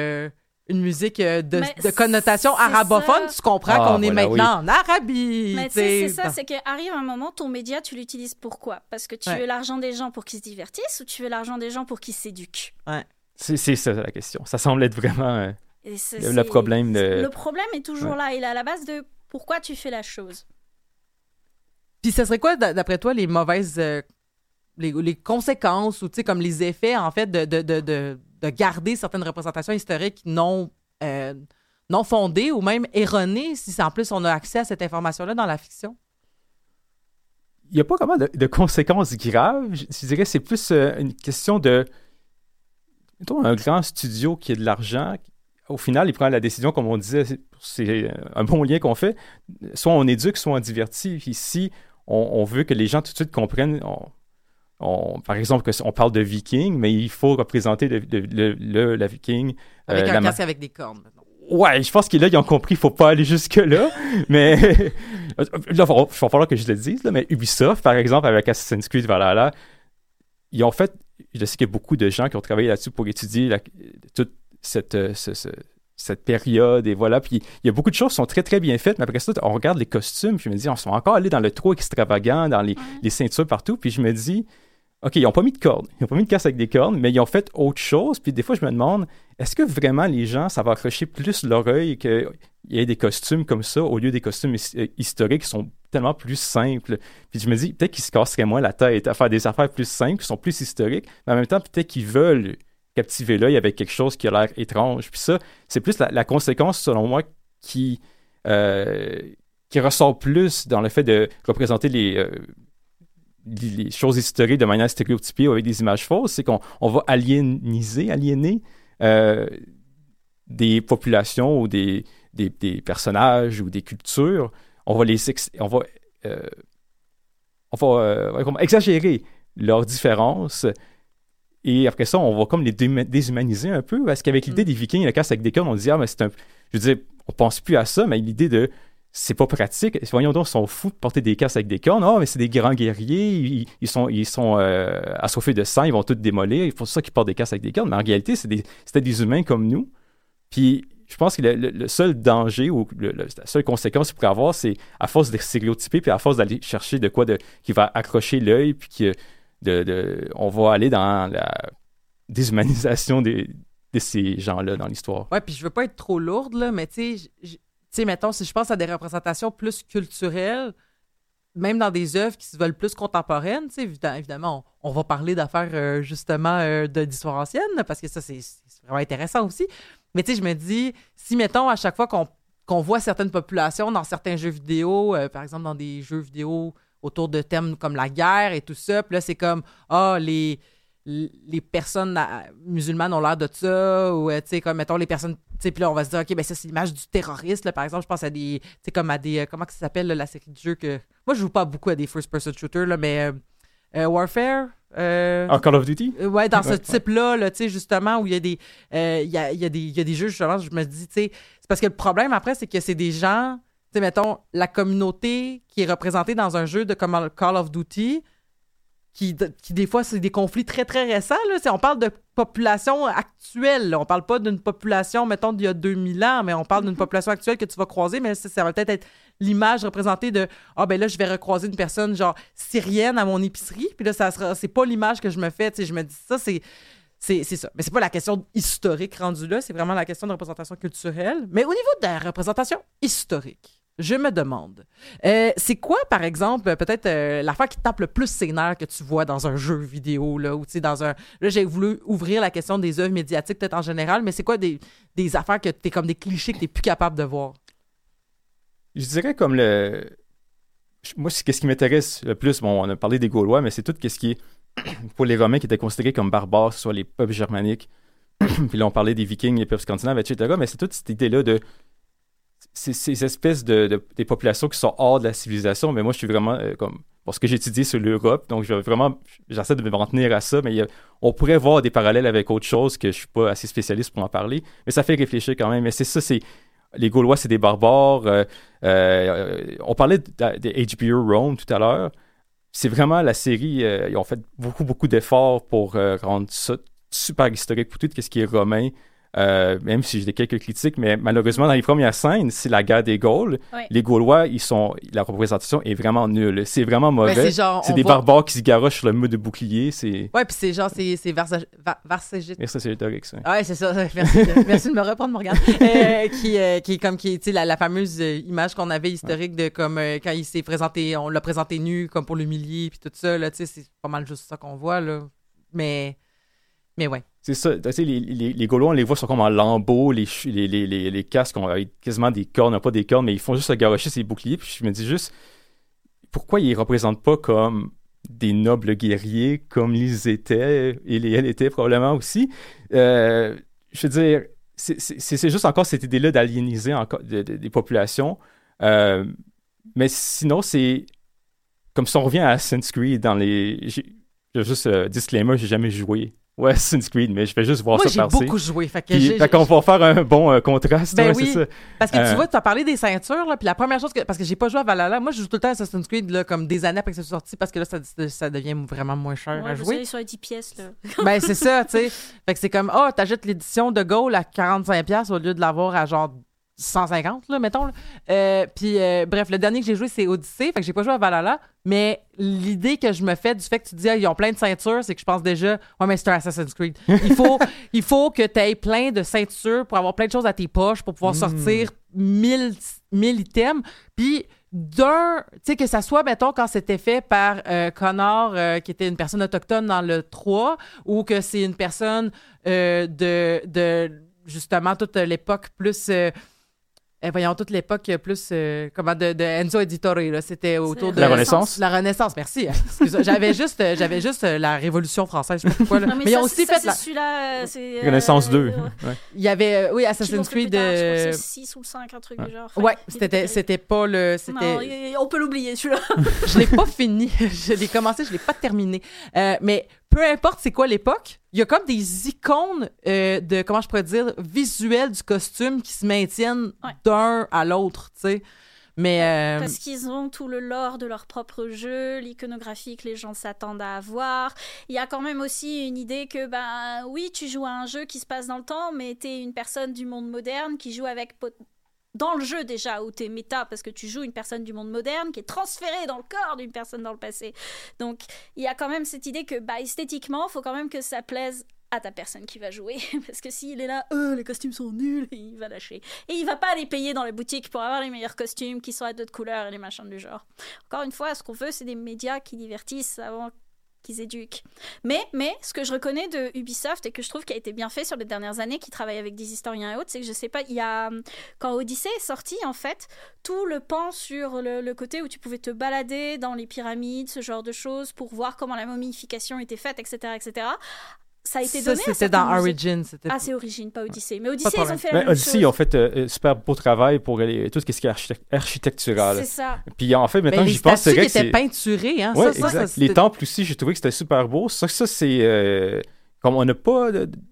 de connotation arabophone, tu comprends qu'on est maintenant en Arabie. Mais c'est ça, c'est qu'arrive un moment, ton média, tu l'utilises pourquoi? Parce que tu veux l'argent des gens pour qu'ils se divertissent ou tu veux l'argent des gens pour qu'ils s'éduquent? Ouais. C'est ça la question. Ça semble être vraiment le problème. Le problème est toujours là. Il est à la base de pourquoi tu fais la chose. Puis ce serait quoi, d'après toi, les mauvaises... les conséquences ou, tu sais, comme les effets, en fait, de garder certaines représentations historiques non fondées ou même erronées, si en plus on a accès à cette information-là dans la fiction? Il n'y a pas vraiment de conséquences graves. Je dirais que c'est plus une question de... Mettons, un grand studio qui a de l'argent, au final, il prend la décision, comme on disait, c'est un bon lien qu'on fait. Soit on éduque, soit on divertit. Ici, on veut que les gens tout de suite comprennent... par exemple, on parle de viking, mais il faut représenter la viking. Avec un casque avec des cornes, maintenant. Ouais, je pense que là, ils ont compris, il ne faut pas aller jusque-là. Mais là, il va falloir que je le dise. Là, mais Ubisoft, par exemple, avec Assassin's Creed Valhalla, ils ont fait... Je sais qu'il y a beaucoup de gens qui ont travaillé là-dessus pour étudier toute cette période. Et voilà. Puis il y a beaucoup de choses qui sont très, très bien faites. Mais après ça, on regarde les costumes. Puis je me dis, on sont encore allés dans le trop extravagant, dans les ceintures partout. Puis je me dis... OK, ils n'ont pas mis de cordes, ils n'ont pas mis de casque avec des cordes, mais ils ont fait autre chose. Puis des fois, je me demande, est-ce que vraiment les gens, ça va accrocher plus l'oreille qu'il y ait des costumes comme ça au lieu des costumes historiques qui sont tellement plus simples. Puis je me dis, peut-être qu'ils se casseraient moins la tête à faire des affaires plus simples, qui sont plus historiques, mais en même temps, peut-être qu'ils veulent captiver l'œil avec quelque chose qui a l'air étrange. Puis ça, c'est plus la conséquence, selon moi, qui ressort plus dans le fait de représenter les choses historiques de manière stéréotypée ou avec des images fausses, c'est qu'on va aliéner des populations ou des personnages ou des cultures. On va exagérer leurs différences et après ça, on va comme les déshumaniser un peu parce qu'avec l'idée des Vikings, la casse avec des cornes, on dit, mais je veux dire, on pense plus à ça, mais l'idée de c'est pas pratique. Voyons donc, ils sont fous de porter des casques avec des cornes. Mais c'est des grands guerriers. Ils sont assoiffés de sang. Ils vont tout démolir. C'est pour ça qu'ils portent des casques avec des cornes. Mais en réalité, c'était des humains comme nous. Puis, je pense que le seul danger ou la seule conséquence qu'il pourrait avoir, c'est à force de stéréotyper puis à force d'aller chercher de quoi qui va accrocher l'œil puis on va aller dans la déshumanisation de ces gens-là dans l'histoire. Ouais, puis je veux pas être trop lourde, là, mais tu sais, mettons, si je pense à des représentations plus culturelles, même dans des œuvres qui se veulent plus contemporaines, tu sais, évidemment, on va parler d'affaires, justement, d'histoire ancienne, parce que ça, c'est vraiment intéressant aussi. Mais tu sais, je me dis, si, mettons, à chaque fois qu'on voit certaines populations dans certains jeux vidéo, par exemple, dans des jeux vidéo autour de thèmes comme la guerre et tout ça, puis là, c'est comme, les personnes musulmanes ont l'air de ça, ou, tu sais, comme, mettons, les personnes, tu sais, puis là, on va se dire, OK, ben ça, c'est l'image du terroriste, là, par exemple, je pense à des, tu sais, comme à des, comment ça s'appelle, là, la série de jeux que... Moi, je joue pas beaucoup à des first-person shooters, là, mais Warfare... Call of Duty? Ouais, dans ce type-là, là, tu sais, justement, où il y a des... il y a des jeux, justement, je me dis, tu sais, c'est parce que le problème, après, c'est que c'est des gens, tu sais, mettons, la communauté qui est représentée dans un jeu de comme Call of Duty... Qui, des fois, c'est des conflits très, très récents. Là. On parle de population actuelle. Là. On parle pas d'une population, mettons, d'il y a 2000 ans, mais on parle d'une population actuelle que tu vas croiser, mais ça va peut-être être l'image représentée de « Ah, ben là, je vais recroiser une personne, genre, syrienne à mon épicerie. » Puis là, c'est pas l'image que je me fais. Je me dis ça, c'est ça. Mais c'est pas la question historique rendue là, c'est vraiment la question de représentation culturelle. Mais au niveau de la représentation historique, je me demande, c'est quoi, par exemple, peut-être l'affaire qui te tape le plus ses nerfs que tu vois dans un jeu vidéo, là, ou tu sais, dans un... Là, j'ai voulu ouvrir la question des œuvres médiatiques, peut-être en général, mais c'est quoi des affaires que t'es comme des clichés que t'es plus capable de voir? Je dirais comme moi, qu'est-ce qui m'intéresse le plus, bon, on a parlé des Gaulois, mais c'est tout ce qui est, pour les Romains qui étaient considérés comme barbares, soit les peuples germaniques, puis là, on parlait des Vikings, les peuples scandinaves, etc., mais c'est toute cette idée-là de ces espèces des populations qui sont hors de la civilisation, mais moi, je suis vraiment ce que j'ai étudié sur l'Europe, donc j'essaie de m'en tenir à ça, mais on pourrait voir des parallèles avec autre chose que je suis pas assez spécialiste pour en parler, mais ça fait réfléchir quand même. Mais c'est ça, les Gaulois, c'est des barbares. On parlait de HBO Rome tout à l'heure. C'est vraiment la série, ils ont fait beaucoup, beaucoup d'efforts pour rendre ça super historique pour tout ce qui est romain. Même si j'ai des quelques critiques, mais malheureusement, dans les premières scènes, c'est la guerre des Gaules. Oui. Les Gaulois, la représentation est vraiment nulle. C'est vraiment mauvais. C'est des barbares qui se garochent sur le mur de bouclier. Ouais, puis c'est Vercingétorix. Vercingétorix, oui. Ouais, c'est ça. Merci de me reprendre, Morgane. Qui est comme, tu sais, la fameuse image qu'on avait historique de comme quand il s'est présenté, on l'a présenté nu comme pour l'humilier, puis tout ça, là, tu sais, c'est pas mal juste ça qu'on voit, là. Mais ouais. C'est ça. Tu sais, les Gaulois, on les voit, sont comme en lambeaux, les casques ont quasiment des cornes, pas des cornes, mais ils font juste se garrocher ces boucliers. Puis je me dis juste, pourquoi ils ne représentent pas comme des nobles guerriers, comme ils étaient, et elle était probablement aussi. Je veux dire, c'est juste encore cette idée-là d'aliéniser encore des populations. Mais sinon, c'est comme si on revient à Assassin's Creed dans les... Juste disclaimer, j'ai jamais joué. Ouais, Assassin's Creed, mais je vais juste voir ça passer. Moi, j'ai beaucoup joué. Fait qu'on va faire un bon contraste. Ben ouais, oui, c'est ça. Parce que tu vois, tu as parlé des ceintures, là, puis la première chose parce que j'ai pas joué à Valhalla, moi, je joue tout le temps à Assassin's Creed, là, comme des années après que c'est sorti, parce que là, ça devient vraiment moins cher à jouer. Vous sur les 10 pièces, là. Ben, c'est ça, tu sais. Fait que c'est comme, t'achètes l'édition de Gaulle à 45$ au lieu de l'avoir à genre 150, là, mettons. Puis, bref, le dernier que j'ai joué, c'est Odyssey. Fait que j'ai pas joué à Valhalla. Mais l'idée que je me fais du fait que tu dis, ils ont plein de ceintures, c'est que je pense déjà, ouais, mais c'est un Assassin's Creed. Il faut que tu aies plein de ceintures pour avoir plein de choses à tes poches, pour pouvoir sortir 1000 items. Puis, d'un, tu sais, que ça soit, mettons, quand c'était fait par Connor, qui était une personne autochtone dans le 3, ou que c'est une personne de justement, toute l'époque plus... voyons, toute l'époque plus, de Enzo Editore, là, c'était autour de... La Renaissance. La Renaissance, merci. Excuse-moi, j'avais juste la Révolution française, je sais pas pourquoi. Là. Non, mais ils ont aussi fait c'est celui-là, c'est... Renaissance 2. Ouais. Il y avait, oui, Assassin's Creed... Je crois que c'est le 6 ou le 5, un truc du genre. Enfin, ouais, il était c'était pas le... Non, on peut l'oublier, celui-là. Je l'ai pas fini. Je l'ai commencé, je l'ai pas terminé. Mais peu importe c'est quoi l'époque, il y a comme des icônes de, comment je pourrais dire, visuelles du costume qui se maintiennent d'un à l'autre, tu sais. Mais parce qu'ils ont tout le lore de leur propre jeu, l'iconographie que les gens s'attendent à avoir. Il y a quand même aussi une idée que, oui, tu joues à un jeu qui se passe dans le temps, mais t'es une personne du monde moderne qui joue avec... dans le jeu déjà, où t'es méta, parce que tu joues une personne du monde moderne qui est transférée dans le corps d'une personne dans le passé. Donc, il y a quand même cette idée que, esthétiquement, il faut quand même que ça plaise à ta personne qui va jouer, parce que s'il est là, les costumes sont nuls, il va lâcher. Et il va pas aller payer dans les boutiques pour avoir les meilleurs costumes qui sont à d'autres couleurs et les machins du genre. Encore une fois, ce qu'on veut, c'est des médias qui divertissent avant qu'ils éduquent. Mais ce que je reconnais de Ubisoft et que je trouve qui a été bien fait sur les dernières années, qui travaille avec des historiens et autres, c'est que je sais pas, il y a quand Odyssey est sorti, en fait, tout le pan sur le côté où tu pouvais te balader dans les pyramides, ce genre de choses, pour voir comment la momification était faite, etc., etc. Ça a été donné. Ça, c'était dans Origin. C'est Origin, pas Odyssey. Mais Odyssey, ils ont fait la même Odyssey, chose. ils ont fait super beau travail pour tout ce qui est architectural. C'est ça. Puis en fait, maintenant que j'y pense, c'est vrai que c'est... Les statues qui étaient peinturées, hein. Ouais, ça, exact. Les temples aussi, j'ai trouvé que c'était super beau. Ça c'est... comme on n'a pas...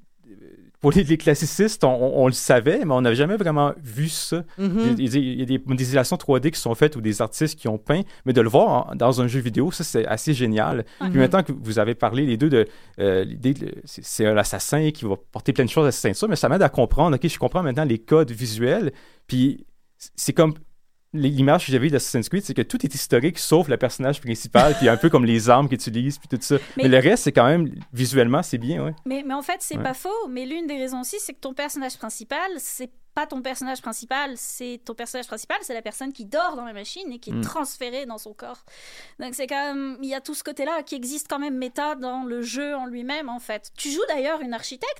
pour les classicistes, on le savait, mais on n'avait jamais vraiment vu ça. Mm-hmm. Il y a des modélisations 3D qui sont faites ou des artistes qui ont peint, mais de le voir dans un jeu vidéo, ça, c'est assez génial. Mm-hmm. Puis maintenant que vous avez parlé, les deux, de l'idée c'est un assassin qui va porter plein de choses à sa ceinture, mais ça m'aide à comprendre, OK, je comprends maintenant les codes visuels, puis c'est comme... L'image que j'avais d'Assassin's Creed, c'est que tout est historique, sauf le personnage principal, puis un peu comme les armes qu'ils utilisent, puis tout ça. Mais le reste, c'est quand même, visuellement, c'est bien, ouais. Mais en fait, c'est pas faux, mais l'une des raisons aussi, c'est que ton personnage principal, c'est pas ton personnage principal, c'est la personne qui dort dans la machine et qui est transférée dans son corps. Donc c'est quand même, il y a tout ce côté-là qui existe quand même méta dans le jeu en lui-même, en fait. Tu joues d'ailleurs une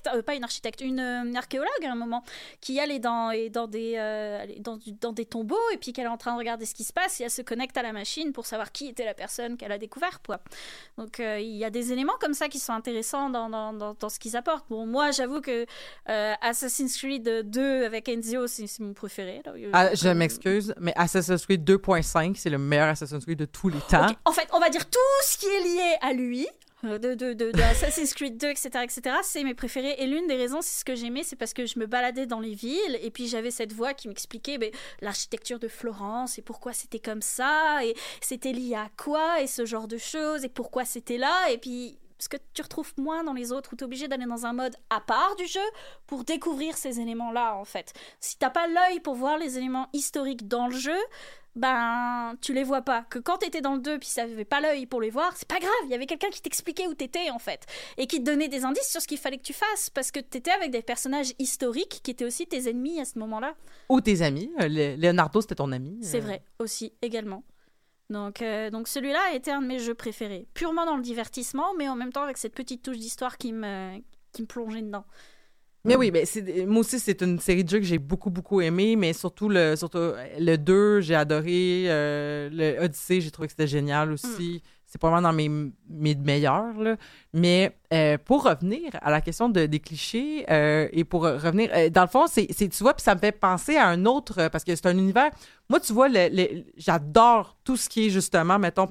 archéologue à un moment, qui allait dans des tombeaux et puis qu'elle est en train de regarder ce qui se passe et elle se connecte à la machine pour savoir qui était la personne qu'elle a découvert, quoi. Donc il y a des éléments comme ça qui sont intéressants dans ce qu'ils apportent. Bon, moi j'avoue que Assassin's Creed 2 avec Ezio, c'est mon préféré. Là. Je m'excuse, mais Assassin's Creed 2.5, c'est le meilleur Assassin's Creed de tous les temps. Okay. En fait, on va dire tout ce qui est lié à lui, de Assassin's Creed 2, etc., c'est mes préférés. Et l'une des raisons, c'est ce que j'aimais, c'est parce que je me baladais dans les villes et puis j'avais cette voix qui m'expliquait l'architecture de Florence et pourquoi c'était comme ça et c'était lié à quoi et ce genre de choses et pourquoi c'était là. Et puis... ce que tu retrouves moins dans les autres, où tu es obligé d'aller dans un mode à part du jeu pour découvrir ces éléments-là, en fait. Si t'as pas l'œil pour voir les éléments historiques dans le jeu, tu les vois pas. Que quand t'étais dans le 2 puis ça avait pas l'œil pour les voir, c'est pas grave, il y avait quelqu'un qui t'expliquait où t'étais, en fait, et qui te donnait des indices sur ce qu'il fallait que tu fasses, parce que t'étais avec des personnages historiques qui étaient aussi tes ennemis à ce moment-là. Ou tes amis. Leonardo, c'était ton ami. C'est vrai, aussi, également. Donc celui-là a été un de mes jeux préférés, purement dans le divertissement, mais en même temps avec cette petite touche d'histoire qui me plongeait dedans. Mais oui, moi aussi, c'est une série de jeux que j'ai beaucoup, beaucoup aimé, mais surtout le 2, j'ai adoré. Le Odyssey, j'ai trouvé que c'était génial aussi. C'est probablement dans mes meilleurs, là. Mais pour revenir à la question des clichés, et pour revenir... dans le fond, tu vois, puis ça me fait penser à un autre... parce que c'est un univers... Moi, tu vois, j'adore tout ce qui est, justement, mettons,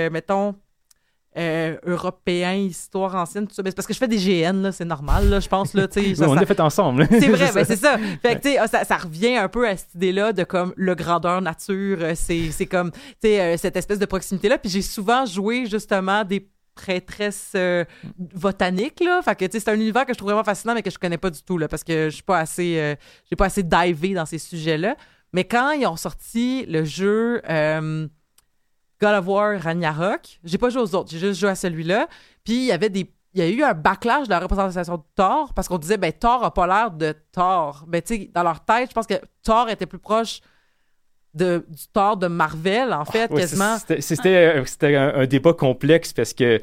européen, histoire ancienne, tout ça. Mais c'est parce que je fais des GN, là, c'est normal, là, je pense. Là, on l'a fait ensemble. C'est vrai, c'est ça. Fait que, tu sais, ça revient un peu à cette idée-là de comme le grandeur nature. C'est comme, tu sais, cette espèce de proximité-là. Puis j'ai souvent joué, justement, des prêtresses botaniques, là. Fait que, tu sais, c'est un univers que je trouve vraiment fascinant, mais que je connais pas du tout, là, parce que je suis pas assez... j'ai pas assez divé dans ces sujets-là. Mais quand ils ont sorti le jeu... God of War Ragnarok. J'ai pas joué aux autres, j'ai juste joué à celui-là. Puis il y a eu un backlash de la représentation de Thor parce qu'on disait, Thor a pas l'air de Thor. Tu sais, dans leur tête, je pense que Thor était plus proche du Thor de Marvel, en fait, quasiment. C'était un débat complexe parce que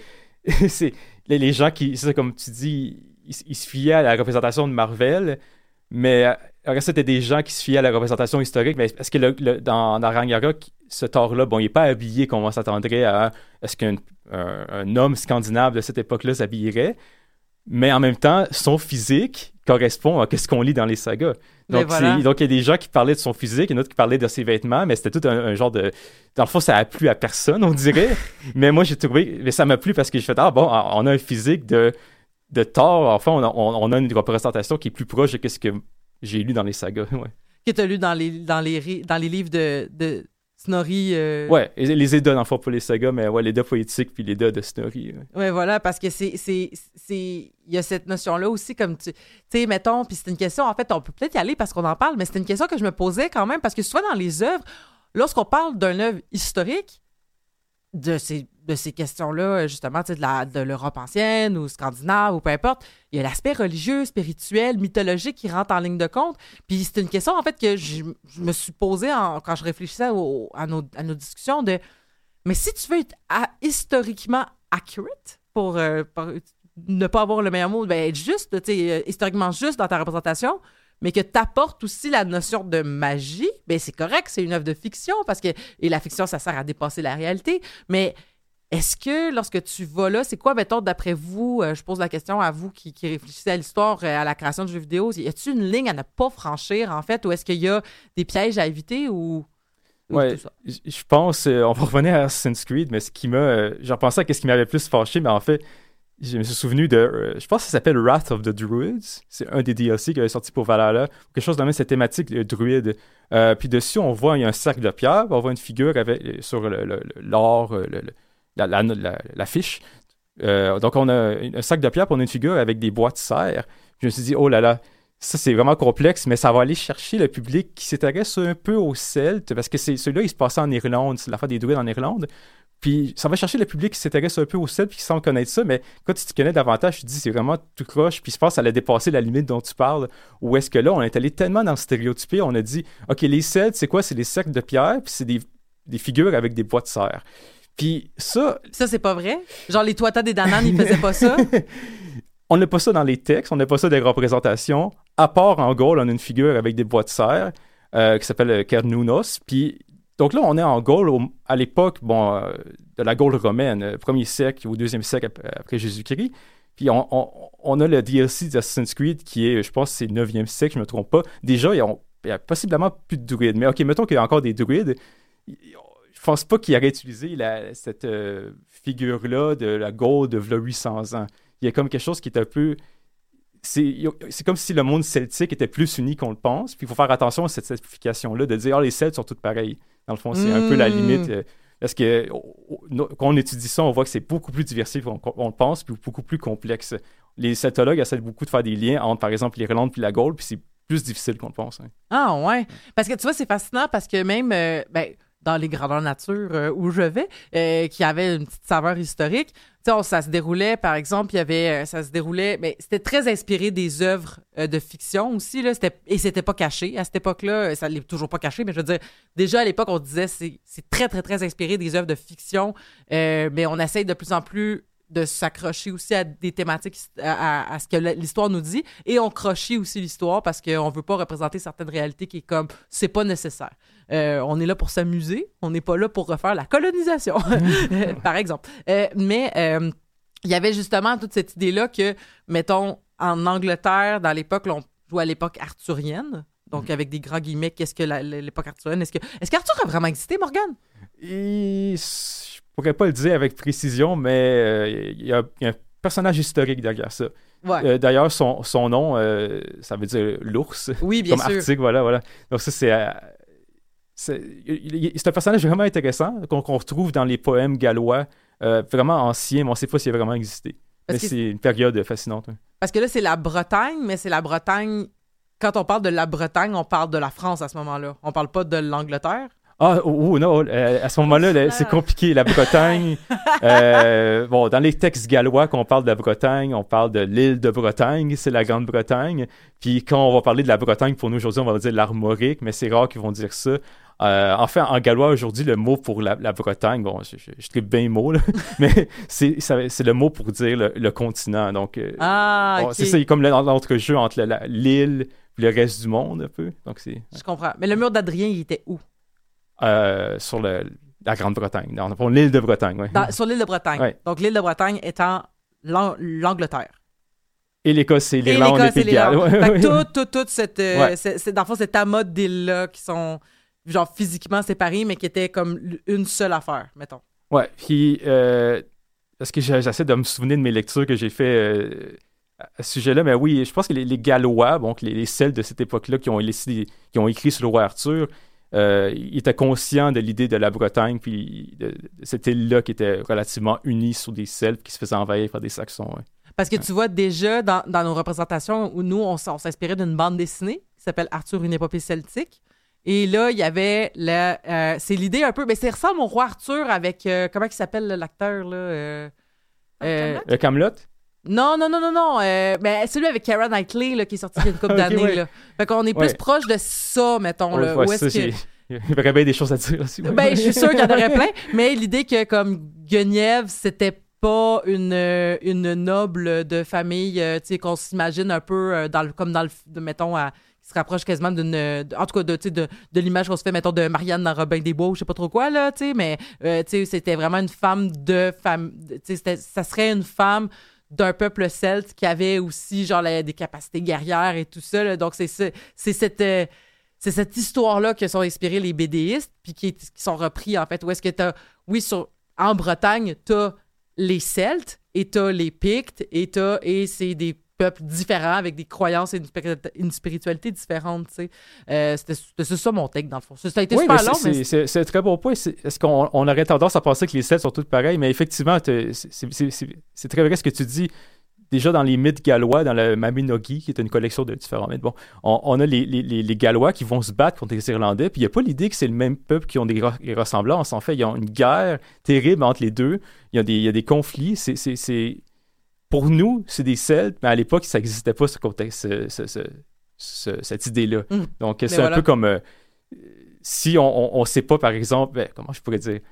les gens qui, c'est ça, comme tu dis, ils se fiaient à la représentation de Marvel, mais après ça, c'était des gens qui se fiaient à la représentation historique, mais parce que dans Ragnarok, ce Thor-là, bon, il n'est pas habillé comme on s'attendrait à ce qu'un homme scandinave de cette époque-là s'habillerait, mais en même temps, son physique correspond à ce qu'on lit dans les sagas. Donc, donc, il y a des gens qui parlaient de son physique, il y en a d'autres qui parlaient de ses vêtements, mais c'était tout un genre de... Dans le fond, ça a plu à personne, on dirait. Mais moi, j'ai trouvé... Mais ça m'a plu parce que j'ai fait, on a un physique de Thor. Enfin, on a une représentation qui est plus proche de ce que j'ai lu dans les sagas. Ouais. Que tu as lu dans les livres de Snorri. Ouais, et les Eddas, dans le fond, pas les sagas, mais ouais, les Eddas poétiques puis les Eddas de Snorri. Ouais, voilà, parce que il y a cette notion-là aussi, comme tu sais, mettons, puis c'est une question, en fait, on peut peut-être y aller parce qu'on en parle, mais c'est une question que je me posais quand même, parce que souvent dans les œuvres, lorsqu'on parle d'une œuvre historique, de ces questions-là, justement, tu sais, de l'Europe ancienne ou scandinave ou peu importe, il y a l'aspect religieux, spirituel, mythologique qui rentre en ligne de compte. Puis c'est une question, en fait, que je me suis posée quand je réfléchissais à nos discussions de, mais si tu veux être historiquement accurate pour ne pas avoir le meilleur mot, ben être juste, tu sais, historiquement juste dans ta représentation, mais que t'apportes aussi la notion de magie, ben c'est correct, c'est une œuvre de fiction, et la fiction, ça sert à dépasser la réalité, mais est-ce que lorsque tu vas là, c'est quoi, mettons, d'après vous, je pose la question à vous qui réfléchissez à l'histoire, à la création de jeux vidéo, y a-t-il une ligne à ne pas franchir, en fait, ou est-ce qu'il y a des pièges à éviter, ou ouais, tout ça? Je pense, on va revenir à Assassin's Creed, mais ce qui m'a... j'en pensais à ce qui m'avait plus fâché, mais en fait, je me suis souvenu de... je pense que ça s'appelle Wrath of the Druids. C'est un des DLC qui avait sorti pour Valhalla. Quelque chose de même, cette thématique de druide. Puis dessus, on voit, il y a un cercle de pierre. On voit une figure sur l'or, l'affiche. Donc, on a un sac de pierre, puis on a une figure avec des bois de serre. Je me suis dit, oh là là, ça, c'est vraiment complexe, mais ça va aller chercher le public qui s'intéresse un peu aux Celtes, parce que celui-là, il se passait en Irlande. C'est l'affaire des druides en Irlande. Puis ça va chercher le public qui s'intéresse un peu au Celtes puis qui semble connaître ça, mais quand tu te connais davantage, tu te dis c'est vraiment tout croche, puis je pense que ça allait dépasser la limite dont tu parles, ou est-ce que là, on est allé tellement dans le stéréotypé, on a dit, OK, les Celtes, c'est quoi? C'est des cercles de pierre, puis c'est des figures avec des bois de serre. Puis ça... Ça, c'est pas vrai? Genre les Tuatha Dé Danann, ils faisaient pas ça? On n'a pas ça dans les textes, on n'a pas ça des représentations, à part en Gaule, on a une figure avec des bois de serre qui s'appelle Cernunnos, puis... Donc là, on est en Gaule à l'époque de la Gaule romaine, 1er siècle ou 2e siècle après Jésus-Christ. Puis on a le DLC d'Assassin's Creed qui est, je pense, c'est 9e siècle, je ne me trompe pas. Déjà, il y a possiblement plus de druides. Mais OK, mettons qu'il y a encore des druides. Je ne pense pas qu'ils auraient utilisé cette figure-là de la Gaule de 800 ans. Il y a comme quelque chose qui est un peu... C'est comme si le monde celtique était plus uni qu'on le pense. Puis il faut faire attention à cette certification-là de dire « les Celtes sont tous pareils ». Dans le fond, c'est un peu la limite. Parce que quand on étudie ça, on voit que c'est beaucoup plus diversifié qu'on le pense, puis beaucoup plus complexe. Les celtologues essaient beaucoup de faire des liens entre, par exemple, l'Irlande puis la Gaule, puis c'est plus difficile qu'on le pense. Hein. Ah ouais. Parce que tu vois, c'est fascinant parce que même dans les grandeurs nature où je vais, qui avait une petite saveur historique, ça se déroulait, par exemple, mais c'était très inspiré des œuvres de fiction aussi, là, et c'était pas caché. À cette époque-là, ça l'est toujours pas caché, mais je veux dire, déjà à l'époque, on disait c'est très, très, très inspiré des œuvres de fiction, mais on essaye de plus en plus de s'accrocher aussi à des thématiques, à ce que l'histoire nous dit, et on crochit aussi l'histoire parce qu'on veut pas représenter certaines réalités qui est comme, c'est pas nécessaire. On est là pour s'amuser, on n'est pas là pour refaire la colonisation, par exemple. Mais il y avait justement toute cette idée-là que, mettons, en Angleterre, dans l'époque, on jouait à l'époque arthurienne, donc avec des grands guillemets, qu'est-ce que l'époque arthurienne? Est-ce qu'Arthur a vraiment existé, Morgane? Je pourrais pas le dire avec précision, mais il y a un personnage historique derrière ça. Ouais. D'ailleurs, son nom, ça veut dire l'ours. Oui, bien comme sûr. Arctique, voilà. Donc ça, c'est un personnage vraiment intéressant qu'on retrouve dans les poèmes gallois, vraiment anciens, mais on ne sait pas s'il a vraiment existé. Mais c'est une période fascinante. Hein. Parce que là, c'est la Bretagne, mais c'est la Bretagne... Quand on parle de la Bretagne, on parle de la France à ce moment-là. On parle pas de l'Angleterre. Ah, non, à ce moment-là, c'est compliqué. La Bretagne, dans les textes gallois, quand on parle de la Bretagne, on parle de l'île de Bretagne, c'est la Grande-Bretagne. Puis quand on va parler de la Bretagne, pour nous aujourd'hui, on va dire l'Armorique, mais c'est rare qu'ils vont dire ça. Enfin, en gallois, aujourd'hui, le mot pour la Bretagne, bon, je tripe bien les mots, là, mais c'est le mot pour dire le continent. Donc, OK. c'est ça, il y a comme l'entrejeu entre l'île et le reste du monde, un peu. Donc, Je comprends. Mais le mur d'Adrien, il était où? Sur la Grande-Bretagne, dans l'île de Bretagne, oui. Sur l'île de Bretagne. Ouais. Donc, l'île de Bretagne étant l'Angleterre. Et l'Écosse, et l'Irlande, et le Pays de Galles. Fait que toute cette... Ouais. dans le fond, cet amas d'îles-là qui sont genre physiquement séparées, mais qui étaient comme une seule affaire, mettons. Ouais, puis... parce que j'essaie de me souvenir de mes lectures que j'ai fait à ce sujet-là, mais oui, je pense que les Gallois, donc les Celtes de cette époque-là qui ont écrit sur le roi Arthur, ils étaient conscients de l'idée de la Bretagne, puis de cette île-là qui était relativement unie sur des Celtes qui se faisaient envahir par des Saxons. Ouais. Parce que tu vois, déjà, dans nos représentations, où nous, on s'inspirait d'une bande dessinée qui s'appelle Arthur, une épopée celtique. Et là, il y avait c'est l'idée un peu... Mais ça ressemble au roi Arthur avec... comment il s'appelle l'acteur, là? Le Camelot? Non. Mais celui avec Keira Knightley, là, qui est sorti il y a une couple Ok, d'années. ouais. Là. Fait qu'on est plus proche de ça, mettons. Là. Ouais, Où est-ce que... Il y aurait bien des choses à dire aussi. Ouais. Ben, je suis sûre qu'il y en aurait plein. Mais l'idée que, comme Guenièvre, c'était pas une noble de famille, tu sais, qu'on s'imagine un peu mettons, qui se rapproche quasiment en tout cas, de l'image qu'on se fait, mettons, de Marianne dans Robin des Bois ou je sais pas trop quoi, là, tu sais, mais, tu sais, c'était vraiment une femme tu sais, ça serait une femme d'un peuple celte qui avait aussi, genre, des capacités guerrières et tout ça, là. Donc, c'est cette histoire-là que sont inspirés les BDistes, puis qui sont repris, en fait, où est-ce que en Bretagne, t'as les Celtes, et t'as les Pictes, et c'est des peuples différents avec des croyances et une spiritualité différente, tu sais. C'était ça mon take, dans le fond. Ça a été super long, mais... C'est un très bon point. Est-ce qu'on aurait tendance à penser que les Celtes sont tous pareils? Mais effectivement, c'est très vrai ce que tu dis. Déjà, dans les mythes gallois, dans le Mabinogi, qui est une collection de différents mythes, bon, on a les Gallois qui vont se battre contre les Irlandais, puis il n'y a pas l'idée que c'est le même peuple qui ont des ressemblances. En fait, il y a une guerre terrible entre les deux. Il y a des conflits. Pour nous, c'est des Celtes, mais à l'époque, ça n'existait pas, ce contexte, cette idée-là. Donc, c'est un peu comme... si on ne sait pas, par exemple... comment je pourrais dire...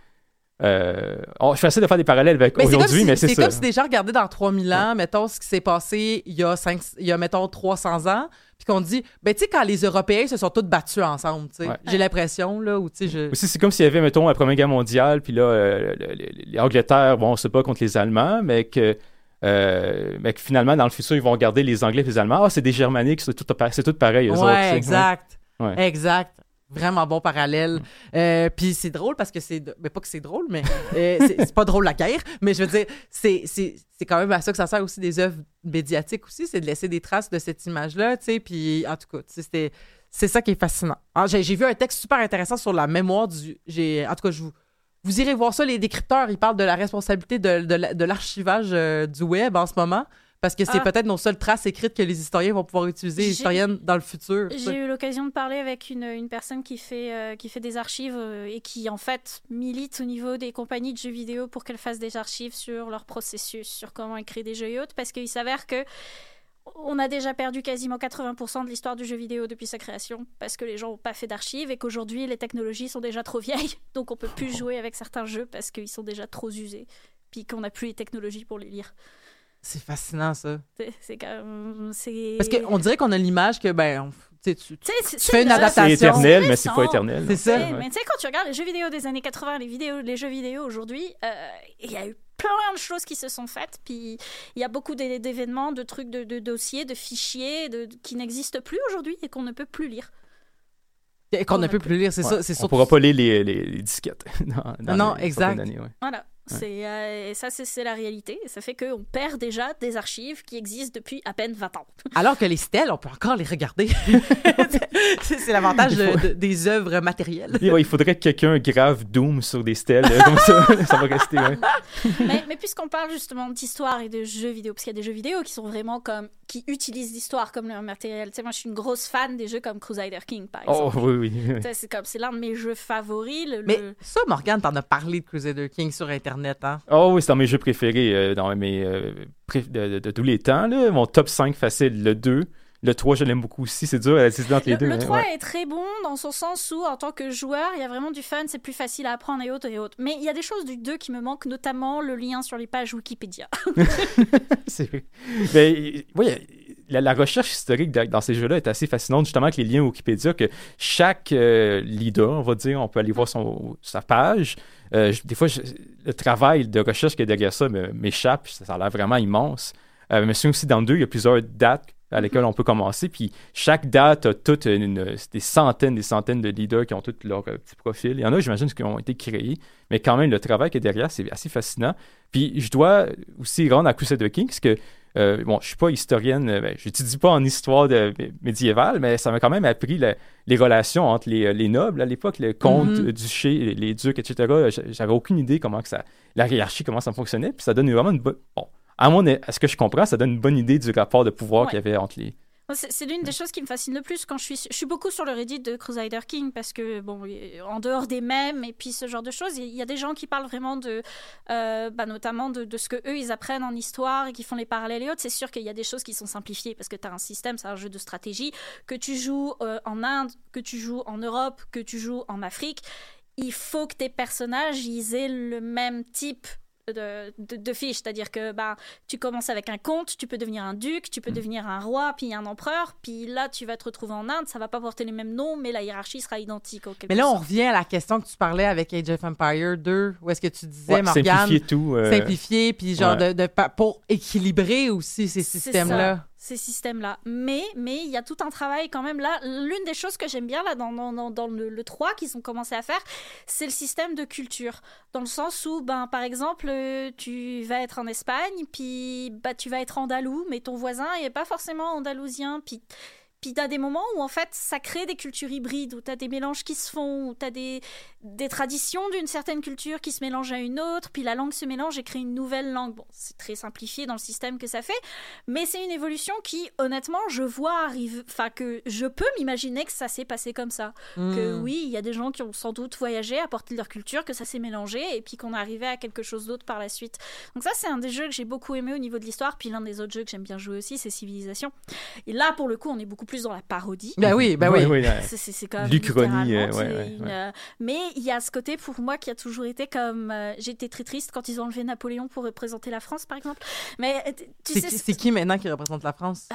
je vais essayer de faire des parallèles avec aujourd'hui, mais c'est ça. C'est comme si déjà regardé dans 3000 ans, mettons, ce qui s'est passé il y a mettons, 300 ans, puis qu'on dit, ben, tu sais, quand les Européens se sont tous battus ensemble, tu sais, j'ai l'impression, là, où, tu sais, Aussi, c'est comme s'il y avait, mettons, la Première Guerre mondiale, puis là, l'Angleterre, bon, on ne sait pas contre les Allemands, mais que finalement, dans le futur, ils vont regarder les Anglais et les Allemands. Ah, c'est des Germaniques, c'est tout pareil, eux autres. Exact. Ouais. Exact. Vraiment bon parallèle. Puis c'est drôle parce que mais pas que c'est drôle, mais c'est pas drôle la guerre, mais je veux dire, c'est quand même à ça que ça sert aussi des œuvres médiatiques aussi, c'est de laisser des traces de cette image-là, tu sais, puis en tout cas, c'est ça qui est fascinant. Alors, j'ai vu un texte super intéressant sur la mémoire en tout cas, vous irez voir ça, les décrypteurs, ils parlent de la responsabilité de l'archivage du web en ce moment. Parce que c'est peut-être nos seules traces écrites que les historiens vont pouvoir utiliser, les historiennes dans le futur. J'ai eu l'occasion de parler avec une personne qui fait des archives et qui, en fait, milite au niveau des compagnies de jeux vidéo pour qu'elles fassent des archives sur leur processus, sur comment écrire des jeux et autres, parce qu'il s'avère que on a déjà perdu quasiment 80% de l'histoire du jeu vidéo depuis sa création, parce que les gens n'ont pas fait d'archives et qu'aujourd'hui, les technologies sont déjà trop vieilles, donc on ne peut plus jouer avec certains jeux parce qu'ils sont déjà trop usés, puis qu'on n'a plus les technologies pour les lire. C'est fascinant, ça. C'est Parce qu'on dirait qu'on a l'image que, ben, tu fais une C'est adaptation. éternel, mais c'est pas éternel. C'est ça. Mais tu sais, quand tu regardes les jeux vidéo des années 80, les jeux vidéo aujourd'hui, il y a eu plein de choses qui se sont faites, puis il y a beaucoup d'événements, de trucs, de dossiers, de fichiers qui n'existent plus aujourd'hui et qu'on ne peut plus lire. Et qu'on ne peut plus lire, c'est ça. On ne pourra pas lire les disquettes. Non, exact. Années, Voilà. Ça, c'est la réalité. Et ça fait qu'on perd déjà des archives qui existent depuis à peine 20 ans. Alors que les stèles, on peut encore les regarder. C'est l'avantage des œuvres matérielles. Il faudrait que quelqu'un grave Doom sur des stèles. Comme ça va rester. Ouais. Mais puisqu'on parle justement d'histoire et de jeux vidéo, parce qu'il y a des jeux vidéo qui sont vraiment qui utilisent l'histoire comme leur matériel. Tu sais, moi, je suis une grosse fan des jeux comme Crusader King, par exemple. Oh, oui. C'est l'un de mes jeux favoris. Mais ça, Morgane, t'en as parlé de Crusader King sur Internet. Hein? Oh oui, c'est dans mes jeux préférés, dans mes de tous les temps. Là. Mon top 5 facile, le 2, Le 3, je l'aime beaucoup aussi. C'est dur à décider entre les deux. Le 3 ouais. est très bon dans son sens où, en tant que joueur, il y a vraiment du fun, c'est plus facile à apprendre et autres et autres. Mais il y a des choses du 2 qui me manquent, notamment le lien sur les pages Wikipédia. C'est vrai. Mais, oui, la recherche historique dans ces jeux-là est assez fascinante, justement, avec les liens Wikipédia, que chaque leader, on va dire, on peut aller voir sa page. Des fois, le travail de recherche qu'il y a derrière ça m'échappe, ça a l'air vraiment immense. Je me souviens aussi, dans le 2, il y a plusieurs dates à lesquelles on peut commencer, puis chaque date a toutes des centaines de leaders qui ont tous leur petit profil. Il y en a, j'imagine, qui ont été créés, mais quand même, le travail qui est derrière, c'est assez fascinant. Puis je dois aussi rendre à Crusader Kings que bon, je suis pas historienne, je n'étudie pas en histoire médiévale, mais ça m'a quand même appris les relations entre les nobles à l'époque, les comtes, duchés, les ducs, etc. J'avais aucune idée comment que la hiérarchie, comment ça fonctionnait, puis ça donne vraiment une bonne... Bon, à ce que je comprends, ça donne une bonne idée du rapport de pouvoir qu'il y avait entre les... C'est l'une des choses qui me fascine le plus quand je suis beaucoup sur le Reddit de Crusader King parce que, bon, en dehors des mèmes et puis ce genre de choses, il y a des gens qui parlent vraiment notamment de ce qu'eux, ils apprennent en histoire et qui font les parallèles et autres. C'est sûr qu'il y a des choses qui sont simplifiées parce que tu as un système, c'est un jeu de stratégie, que tu joues en Inde, que tu joues en Europe, que tu joues en Afrique. Il faut que tes personnages, ils aient le même type de fiches, c'est-à-dire que tu commences avec un comte, tu peux devenir un duc, tu peux devenir un roi, puis un empereur, puis là tu vas te retrouver en Inde, ça va pas porter les mêmes noms, mais la hiérarchie sera identique. Mais là on revient à la question que tu parlais avec Age of Empires 2, où est-ce que tu disais, Morgane, simplifier tout, simplifier, puis genre pour équilibrer aussi ces systèmes-là. Ces systèmes-là. Mais il y a tout un travail quand même là. L'une des choses que j'aime bien là dans le 3 qu'ils ont commencé à faire, c'est le système de culture. Dans le sens où, par exemple, tu vas être en Espagne, puis tu vas être andalou, mais ton voisin n'est pas forcément andalousien, puis t'as des moments où, en fait, ça crée des cultures hybrides, où t'as des mélanges qui se font, où t'as des traditions d'une certaine culture qui se mélangent à une autre, puis la langue se mélange et crée une nouvelle langue. Bon, c'est très simplifié dans le système que ça fait, mais c'est une évolution qui, honnêtement, je vois arriver... Enfin, que je peux m'imaginer que ça s'est passé comme ça. Que oui, il y a des gens qui ont sans doute voyagé, apporté leur culture, que ça s'est mélangé, et puis qu'on est arrivé à quelque chose d'autre par la suite. Donc ça, c'est un des jeux que j'ai beaucoup aimé au niveau de l'histoire, puis l'un des autres jeux que j'aime bien jouer aussi, c'est Civilization. Et là, pour le coup, on est beaucoup plus dans la parodie. Oui. C'est quand même l'Uchronie, mais il y a ce côté pour moi qui a toujours été comme j'étais très triste quand ils ont enlevé Napoléon pour représenter la France, par exemple. Mais c'est qui maintenant qui représente la France?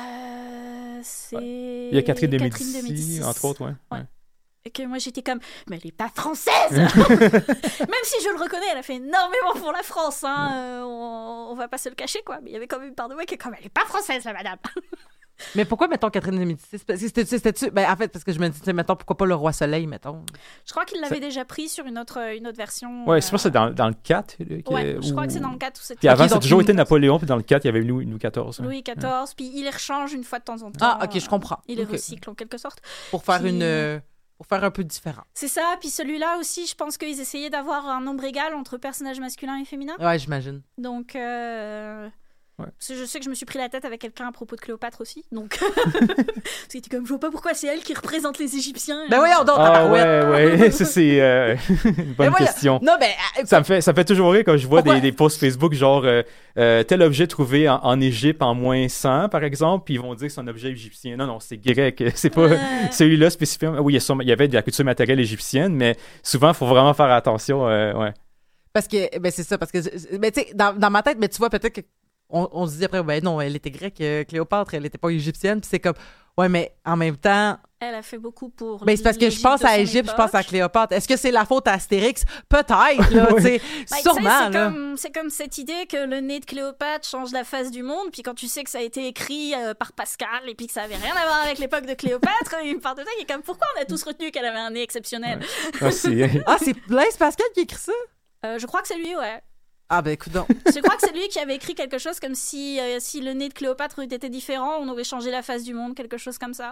Il y a Catherine de Médicis, entre autres, ouais. Et que moi j'étais comme, mais elle est pas française. Même si je le reconnais, elle a fait énormément pour la France, on va pas se le cacher, quoi. Mais il y avait quand même une part de moi qui est comme, elle est pas française, la madame. Mais pourquoi, mettons, Catherine de Médicis? C'était-tu... en fait, parce que je me dis, mettons, pourquoi pas le Roi Soleil, mettons? Je crois qu'il l'avait déjà pris sur une autre version. Ouais, c'est pour ça, dans le 4. Je crois que c'est dans le 4 où c'était... Puis avant, ça a toujours été Napoléon, puis dans le 4, il y avait Louis XIV. Louis XIV, puis il les rechange une fois de temps en temps. Ah, OK, je comprends. Il les recycle, en quelque sorte. Pour faire pour faire un peu différent. C'est ça, puis celui-là aussi, je pense qu'ils essayaient d'avoir un nombre égal entre personnages masculins et féminins. Ouais, j'imagine. Donc... Parce que je sais que je me suis pris la tête avec quelqu'un à propos de Cléopâtre aussi, donc c'était comme je vois pas pourquoi c'est elle qui représente les Égyptiens. Ben oui, ça c'est une bonne question. Non, ça me fait toujours rire quand je vois des posts Facebook genre tel objet trouvé en Égypte en -100 par exemple, puis ils vont dire que c'est un objet égyptien. Non, c'est grec, c'est pas celui-là spécifiquement. Oui, il y avait de la culture matérielle égyptienne, mais souvent il faut vraiment faire attention. Parce que c'est ça, parce que tu sais dans ma tête, mais tu vois peut-être que on se dit après, non, elle était grecque, Cléopâtre, elle n'était pas égyptienne, puis c'est comme, mais en même temps... Elle a fait beaucoup pour c'est parce que je pense à Égypte, je pense à Cléopâtre. Est-ce que c'est la faute à Astérix? Peut-être, là, tu sais, sûrement. C'est comme cette idée que le nez de Cléopâtre change la face du monde, puis quand tu sais que ça a été écrit par Pascal, et puis que ça avait rien à voir avec l'époque de Cléopâtre, il part de ça, il est comme, pourquoi on a tous retenu qu'elle avait un nez exceptionnel? C'est Blaise Pascal qui écrit ça? Je crois que c'est lui, ouais. Ah ben écoute donc. Je crois que c'est lui qui avait écrit quelque chose comme si le nez de Cléopâtre était différent, on aurait changé la face du monde, quelque chose comme ça.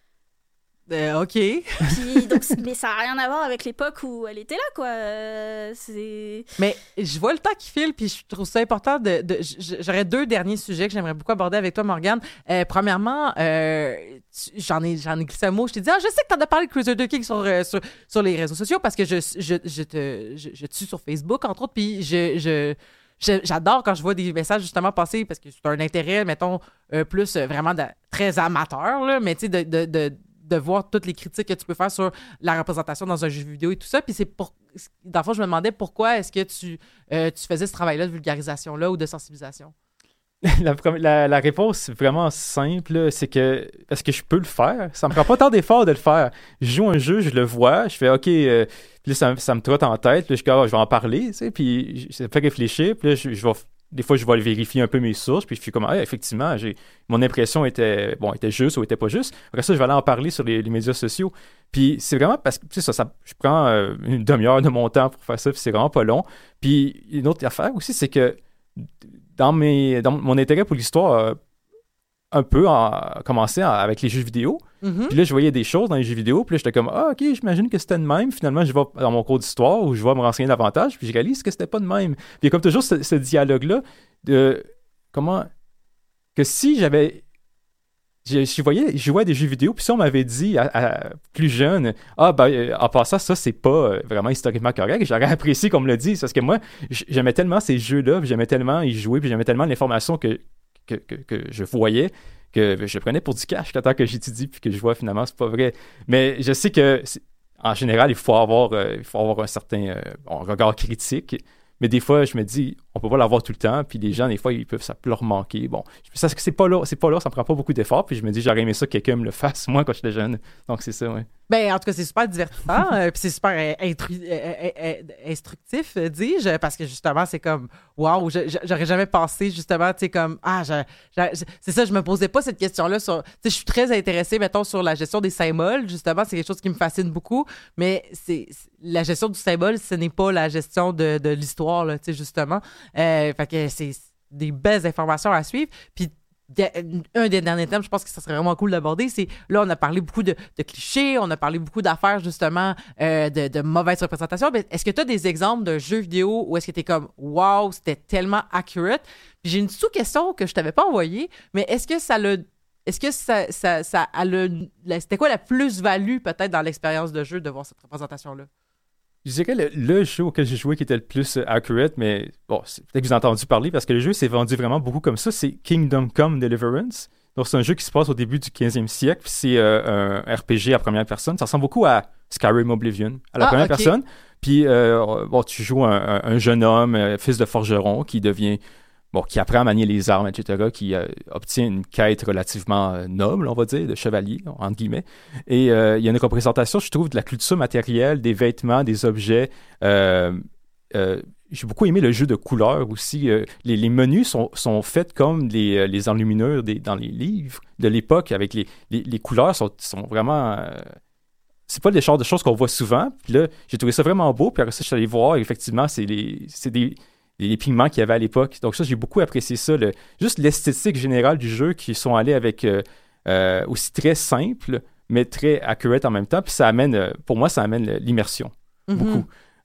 OK. Puis, donc, mais ça n'a rien à voir avec l'époque où elle était là, quoi. Mais je vois le temps qui file, puis je trouve ça important j'aurais 2 derniers sujets que j'aimerais beaucoup aborder avec toi, Morgane. Premièrement, j'en ai glissé un mot. Je t'ai dit, je sais que t'en as parlé de Crusader Kings sur les réseaux sociaux parce que je tue sur Facebook, entre autres, puis j'adore quand je vois des messages justement passer parce que c'est un intérêt, mettons, plus vraiment très amateur, là, mais tu sais, de voir toutes les critiques que tu peux faire sur la représentation dans un jeu vidéo et tout ça. Puis dans le fond, je me demandais pourquoi est-ce que tu faisais ce travail-là de vulgarisation-là ou de sensibilisation? La réponse vraiment simple, c'est que parce que je peux le faire, ça me prend pas tant d'efforts de le faire. Je joue un jeu, je le vois, je fais OK, puis là, ça me trotte en tête, puis je vais en parler, tu sais, puis ça me fait réfléchir, puis là, des fois, je vais vérifier un peu mes sources, puis je suis comme, effectivement, mon impression était juste ou était pas juste. Après ça, je vais aller en parler sur les médias sociaux. Puis c'est vraiment parce que, tu sais, je prends une demi-heure de mon temps pour faire ça, puis c'est vraiment pas long. Puis une autre affaire aussi, c'est que dans mon intérêt pour l'histoire, un peu commencé avec les jeux vidéo. Mm-hmm. Puis là, je voyais des choses dans les jeux vidéo. Puis là, j'étais comme, OK, j'imagine que c'était de même. Finalement, je vais dans mon cours d'histoire où je vais me renseigner davantage. Puis je réalise que c'était pas de même. Puis il y a comme toujours ce dialogue-là de comment... Que si j'avais... Je jouais à des jeux vidéo, puis si on m'avait dit plus jeune, en passant, ça, c'est pas vraiment historiquement correct, j'aurais apprécié qu'on me le dise, parce que moi, j'aimais tellement ces jeux-là, puis j'aimais tellement y jouer, puis j'aimais tellement l'information que je voyais, que je prenais pour du cash quand que j'étudie, puis que je vois finalement, c'est pas vrai. Mais je sais que, en général, il faut avoir un certain regard critique. Mais des fois, je me dis, on peut pas l'avoir tout le temps, puis les gens, des fois, ça peut leur manquer. Bon, c'est pas là, ça me prend pas beaucoup d'efforts, puis je me dis, j'aurais aimé ça que quelqu'un me le fasse, moi, quand j'étais jeune. Donc, c'est ça, ouais. Ben, en tout cas, c'est super divertissant, puis c'est super instructif, dis-je, parce que justement, c'est comme, waouh, j'aurais jamais pensé, justement, tu sais, comme, c'est ça, je me posais pas cette question-là sur, tu sais, je suis très intéressée, mettons, sur la gestion des symboles, justement, c'est quelque chose qui me fascine beaucoup, mais la gestion du symbole, ce n'est pas la gestion de l'histoire, là, tu sais, justement. Fait que c'est des belles informations à suivre, puis un des derniers thèmes, je pense que ça serait vraiment cool d'aborder, c'est, là, on a parlé beaucoup de clichés, on a parlé beaucoup d'affaires, justement, de mauvaises représentations, mais est-ce que tu as des exemples d'un jeu vidéo où est-ce que tu es comme, wow, c'était tellement accurate? Puis j'ai une sous-question que je t'avais pas envoyée, mais est-ce que c'était quoi la plus-value, peut-être, dans l'expérience de jeu de voir cette représentation-là? Je dirais le jeu auquel j'ai joué qui était le plus accurate, mais bon, peut-être que vous avez entendu parler parce que le jeu s'est vendu vraiment beaucoup comme ça, c'est Kingdom Come Deliverance. Donc, c'est un jeu qui se passe au début du 15e siècle, puis c'est un RPG à première personne. Ça ressemble beaucoup à Skyrim Oblivion, à la première personne. Puis, tu joues un jeune homme, fils de forgeron, qui apprend à manier les armes, etc., qui obtient une quête relativement noble, on va dire, de chevalier, entre guillemets. Et il y a une représentation, je trouve, de la culture matérielle, des vêtements, des objets. J'ai beaucoup aimé le jeu de couleurs aussi. Les menus sont faits comme les enluminures dans les livres de l'époque, avec les couleurs sont vraiment... c'est pas le genre de choses qu'on voit souvent. Puis là, j'ai trouvé ça vraiment beau. Puis après ça, je suis allé voir, effectivement, c'est les pigments qu'il y avait à l'époque. Donc ça, j'ai beaucoup apprécié ça. Juste l'esthétique générale du jeu qui sont allés avec aussi très simple, mais très accurate en même temps. Puis pour moi, ça amène l'immersion. Beaucoup.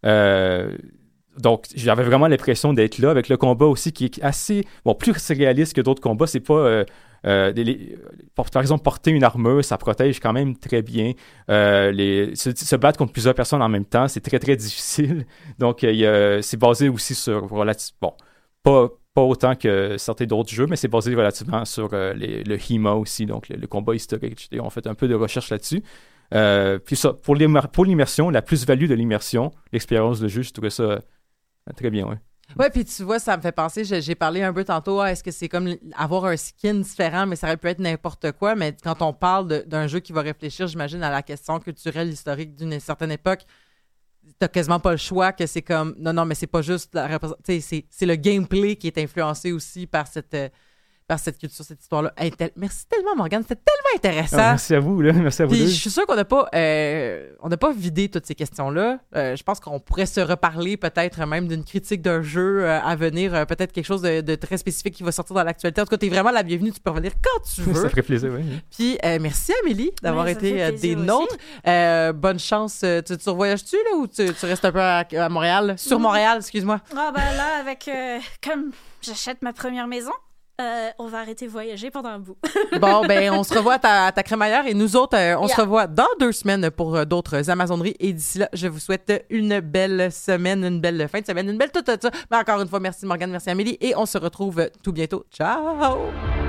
Donc, j'avais vraiment l'impression d'être là avec le combat aussi qui est assez, plus réaliste que d'autres combats. C'est pas... par exemple, porter une armure, ça protège quand même très bien. Se battre contre plusieurs personnes en même temps, c'est très, très difficile. Donc, c'est basé aussi sur... pas autant que certains d'autres jeux, mais c'est basé relativement sur le HEMA aussi, donc le combat historique. On fait un peu de recherche là-dessus. Puis ça, pour l'immersion, la plus-value de l'immersion, l'expérience de jeu, je trouvais ça très bien, oui. Ouais, puis tu vois, ça me fait penser, j'ai parlé un peu tantôt, est-ce que c'est comme avoir un skin différent, mais ça aurait pu être n'importe quoi, mais quand on parle d'un jeu qui va réfléchir, j'imagine, à la question culturelle, historique d'une certaine époque, t'as quasiment pas le choix que c'est comme, non, mais c'est pas juste la représentation, c'est le gameplay qui est influencé aussi par cette culture, cette histoire-là. Merci tellement, Morgane, c'était tellement intéressant. Merci à vous, là. Merci à vous. Puis je suis sûre qu'on n'a pas vidé toutes ces questions-là. Je pense qu'on pourrait se reparler peut-être même d'une critique d'un jeu à venir, peut-être quelque chose de très spécifique qui va sortir dans l'actualité. En tout cas, t'es vraiment la bienvenue, tu peux revenir quand tu veux. Ça ferait plaisir, oui. Puis merci Amélie d'avoir été des nôtres. Bonne chance. Tu revoyages-tu là ou tu restes un peu à Montréal? Sur Montréal, excuse-moi. Là, avec comme j'achète ma première maison. On va arrêter de voyager pendant un bout. Bon, ben, on se revoit à ta crémaillère et nous autres, on se revoit dans 2 semaines pour d'autres Amazoneries. Et d'ici là, je vous souhaite une belle semaine, une belle fin de semaine, une belle tout ça. Mais encore une fois, merci Morgane, merci Amélie et on se retrouve tout bientôt. Ciao!